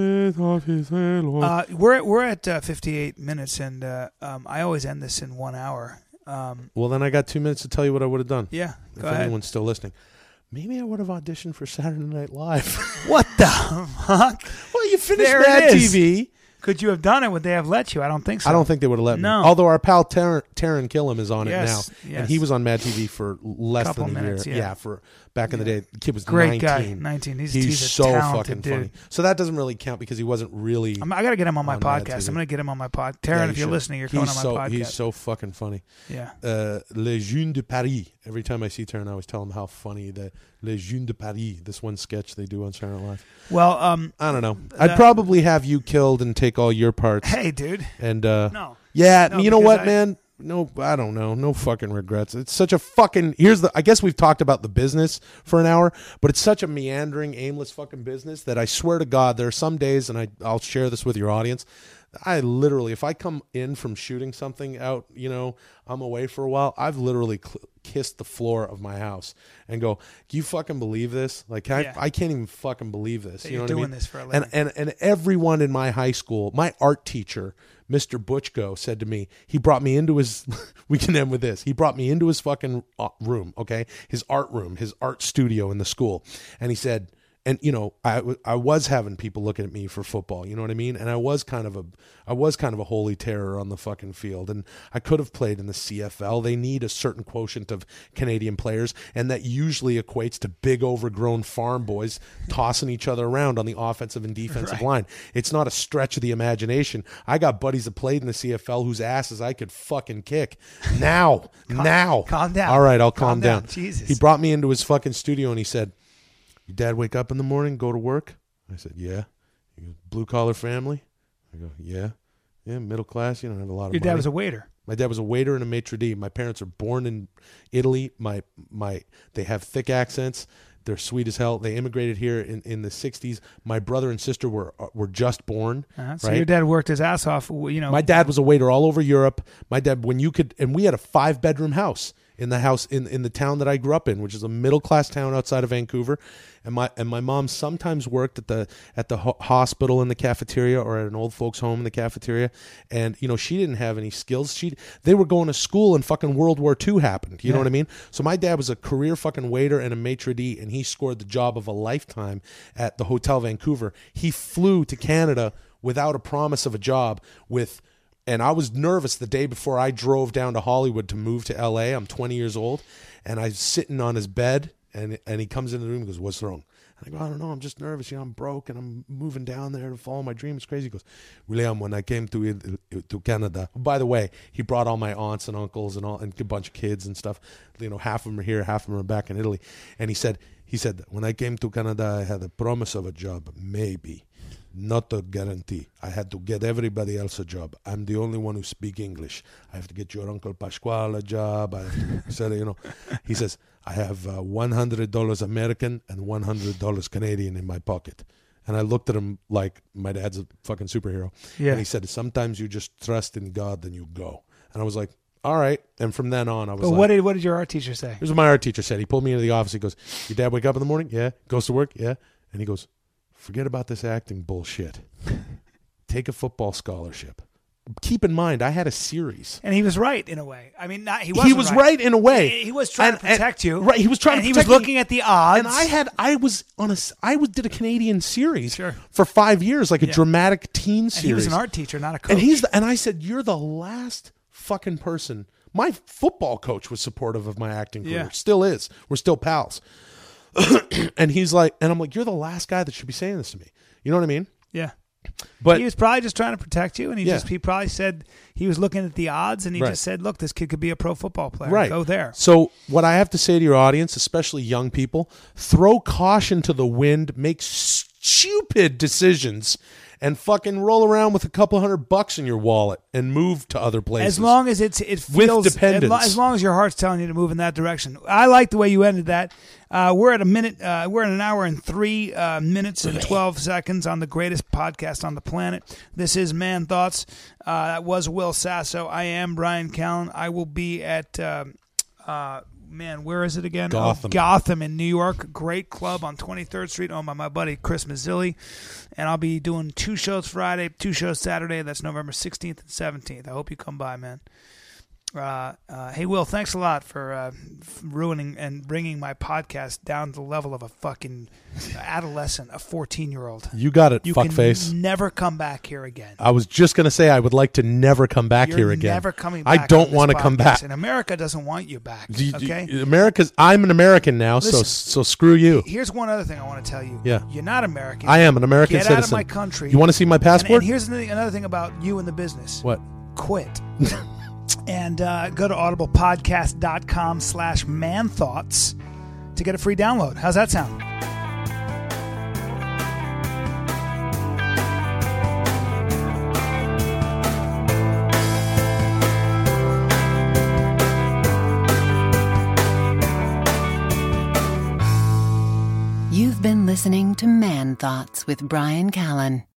Uh, we're at, we're at uh, fifty-eight minutes, and uh, um, I always end this in one hour. Um, well, then I got two minutes to tell you what I would have done. Yeah, if go ahead. anyone's still listening, maybe I would have auditioned for Saturday Night Live. What the fuck? Well, you finished There Mad it T is. V. Could you have done it? Would they have let you? I don't think so. I don't think they would have let No. me. Although our pal Taron, Taron Killam is on Yes, it now, yes. and he was on Mad T V for less Couple than a minutes, year. yeah. for back in the day, the kid was Great nineteen. guy, nineteen. He's, He's, he's a so talented fucking dude. funny. So that doesn't really count because he wasn't really. I'm, I got to get him on my On Mad podcast. T V. I'm going to get him on my pod. Yeah, Taron, you if you're should. listening, you're he's coming on my so, podcast. He's so fucking funny. Yeah. Uh, Les Jeunes de Paris. Every time I see Taron, I always tell him how funny the Les Jeunes de Paris, this one sketch they do on Saturday Night Live. Well, um, I don't know. the- I'd probably have you killed and take all your parts. hey, dude. And uh, No. yeah, No, you know because what, I- man? No, I don't know. No fucking regrets. It's such a fucking. Here's the. I guess we've talked about the business for an hour, but it's such a meandering, aimless fucking business that I swear to God, there are some days, and I, I'll share this with your audience. I literally, if I come in from shooting something out, you know, I'm away for a while. I've literally cl- kissed the floor of my house and go, "Do you fucking believe this? Like, I, Yeah. I can't even fucking believe this." That you know you're what doing I mean? this for a and living. and and everyone in my high school, my art teacher, Mister Butchko, said to me, he brought me into his. We can end with this. He brought me into his fucking room, okay, his art room, his art studio in the school, and he said. And, you know, I, w- I was having people looking at me for football, you know what I mean? And I was kind of a I was kind of a holy terror on the fucking field. And I could have played in the C F L. They need a certain quotient of Canadian players, and that usually equates to big overgrown farm boys tossing each other around on the offensive and defensive Right. line. It's not a stretch of the imagination. I got buddies that played in the C F L whose asses I could fucking kick. Now, now. calm down. All right, I'll calm, Calm down. down. Jesus. He brought me into his fucking studio and he said, "Your dad wake up in the morning, go to work?" I said, "Yeah." He goes, "Blue collar family?" I go, "Yeah." "Yeah, middle class, you don't have a lot of Your money." dad was a waiter. My dad was a waiter and a maitre d'. My parents are born in Italy. My my they have thick accents. They're sweet as hell. They immigrated here in, in the sixties. My brother and sister were were just born. Uh-huh. So right? your dad worked his ass off. You know, My dad was a waiter all over Europe. My dad, when you could, and we had a five bedroom house in the house in, in the town that I grew up in, which is a middle class town outside of Vancouver. And my and my mom sometimes worked at the at the ho- hospital in the cafeteria or at an old folks home in the cafeteria. And you know, she didn't have any skills. She they were going to school and fucking World War Two happened. You Yeah. know what I mean? So my dad was a career fucking waiter and a maitre d', and he scored the job of a lifetime at the Hotel Vancouver. He flew to Canada without a promise of a job with. And I was nervous the day before I drove down to Hollywood to move to L A. I'm twenty years old, and I'm sitting on his bed, and and he comes into the room and goes, "What's wrong?" And I go, "I don't know. I'm just nervous. You know, I'm broke, and I'm moving down there to follow my dream. It's crazy." He goes, "William, when I came to to Canada." By the way, he brought all my aunts and uncles and all and a bunch of kids and stuff. You know, half of them are here, half of them are back in Italy. And he said, he said, "When I came to Canada, I had a promise of a job, maybe." not a guarantee. I had to get everybody else a job. I'm the only one who speak English. I have to get your Uncle Pasquale a job. I have to say, you know, he says, I have uh, one hundred dollars American and one hundred dollars Canadian in my pocket. And I looked at him like my dad's a fucking superhero. Yeah. And he said, sometimes you just trust in God, then you go. And I was like, all right. And from then on, I was But like, what did what did your art teacher say? here's what my art teacher said. He pulled me into the office. He goes, your dad wake up in the morning? Yeah. Goes to work? Yeah. And he goes, forget about this acting bullshit. Take a football scholarship. Keep in mind, I had a series. And he was right in a way. I mean, not, he wasn't He was right. in a way. He, he was trying And- to protect and- you. Right. He was trying and to he protect was looking me. at the odds. And I had, I was on a, I was did a Canadian series Sure. for five years, like a Yeah. dramatic teen series. and he was an art teacher, not a coach. And he's the, and I said, you're the last fucking person. My football coach was supportive of my acting career. Yeah. Still is. We're still pals. And he's like, and I'm like, you're the last guy that should be saying this to me. You know what I mean? yeah. But He was probably just trying to protect you, and he Yeah. just he probably said he was looking at the odds, and he Right. just said, "Look, this kid could be a pro football player. right. Go there." So what I have to say to your audience, especially young people, throw caution to the wind, make stupid decisions, and fucking roll around with a couple hundred bucks in your wallet and move to other places. As long as it's it With feels dependence. As, lo- as long as your heart's telling you to move in that direction. I like the way you ended that. Uh, we're at a minute. Uh, we're at an hour and three uh, minutes and twelve seconds on the greatest podcast on the planet. This is Man Thoughts. Uh, that was Will Sasso. I am Brian Callen. I will be at. Uh, uh, Man, where is it again? Gotham. Oh, Gotham in New York. Great club on twenty-third Street, owned by my buddy Chris Mazzilli. And I'll be doing two shows Friday, two shows Saturday. That's November sixteenth and seventeenth. I hope you come by, man. Uh, uh, hey, Will, thanks a lot for uh, f- ruining and bringing my podcast down to the level of a fucking adolescent, a fourteen-year-old. You got it, You can fuckface. never come back here again. I was just gonna say I would like to never come back You're here again. never coming back. I don't on this want to come podcast, back. And America doesn't want you back, Do you- okay? do you- America's. I'm an American now, so Listen. so screw you. Here's one other thing I want to tell you. Yeah. You're not American. I am an American Get citizen. out of my country. You want to see my And, passport? and here's another, another thing about you and the business. What? Quit. And uh, go to audiblepodcast.com slash manthoughts to get a free download. How's that sound? You've been listening to Man Thoughts with Brian Callen.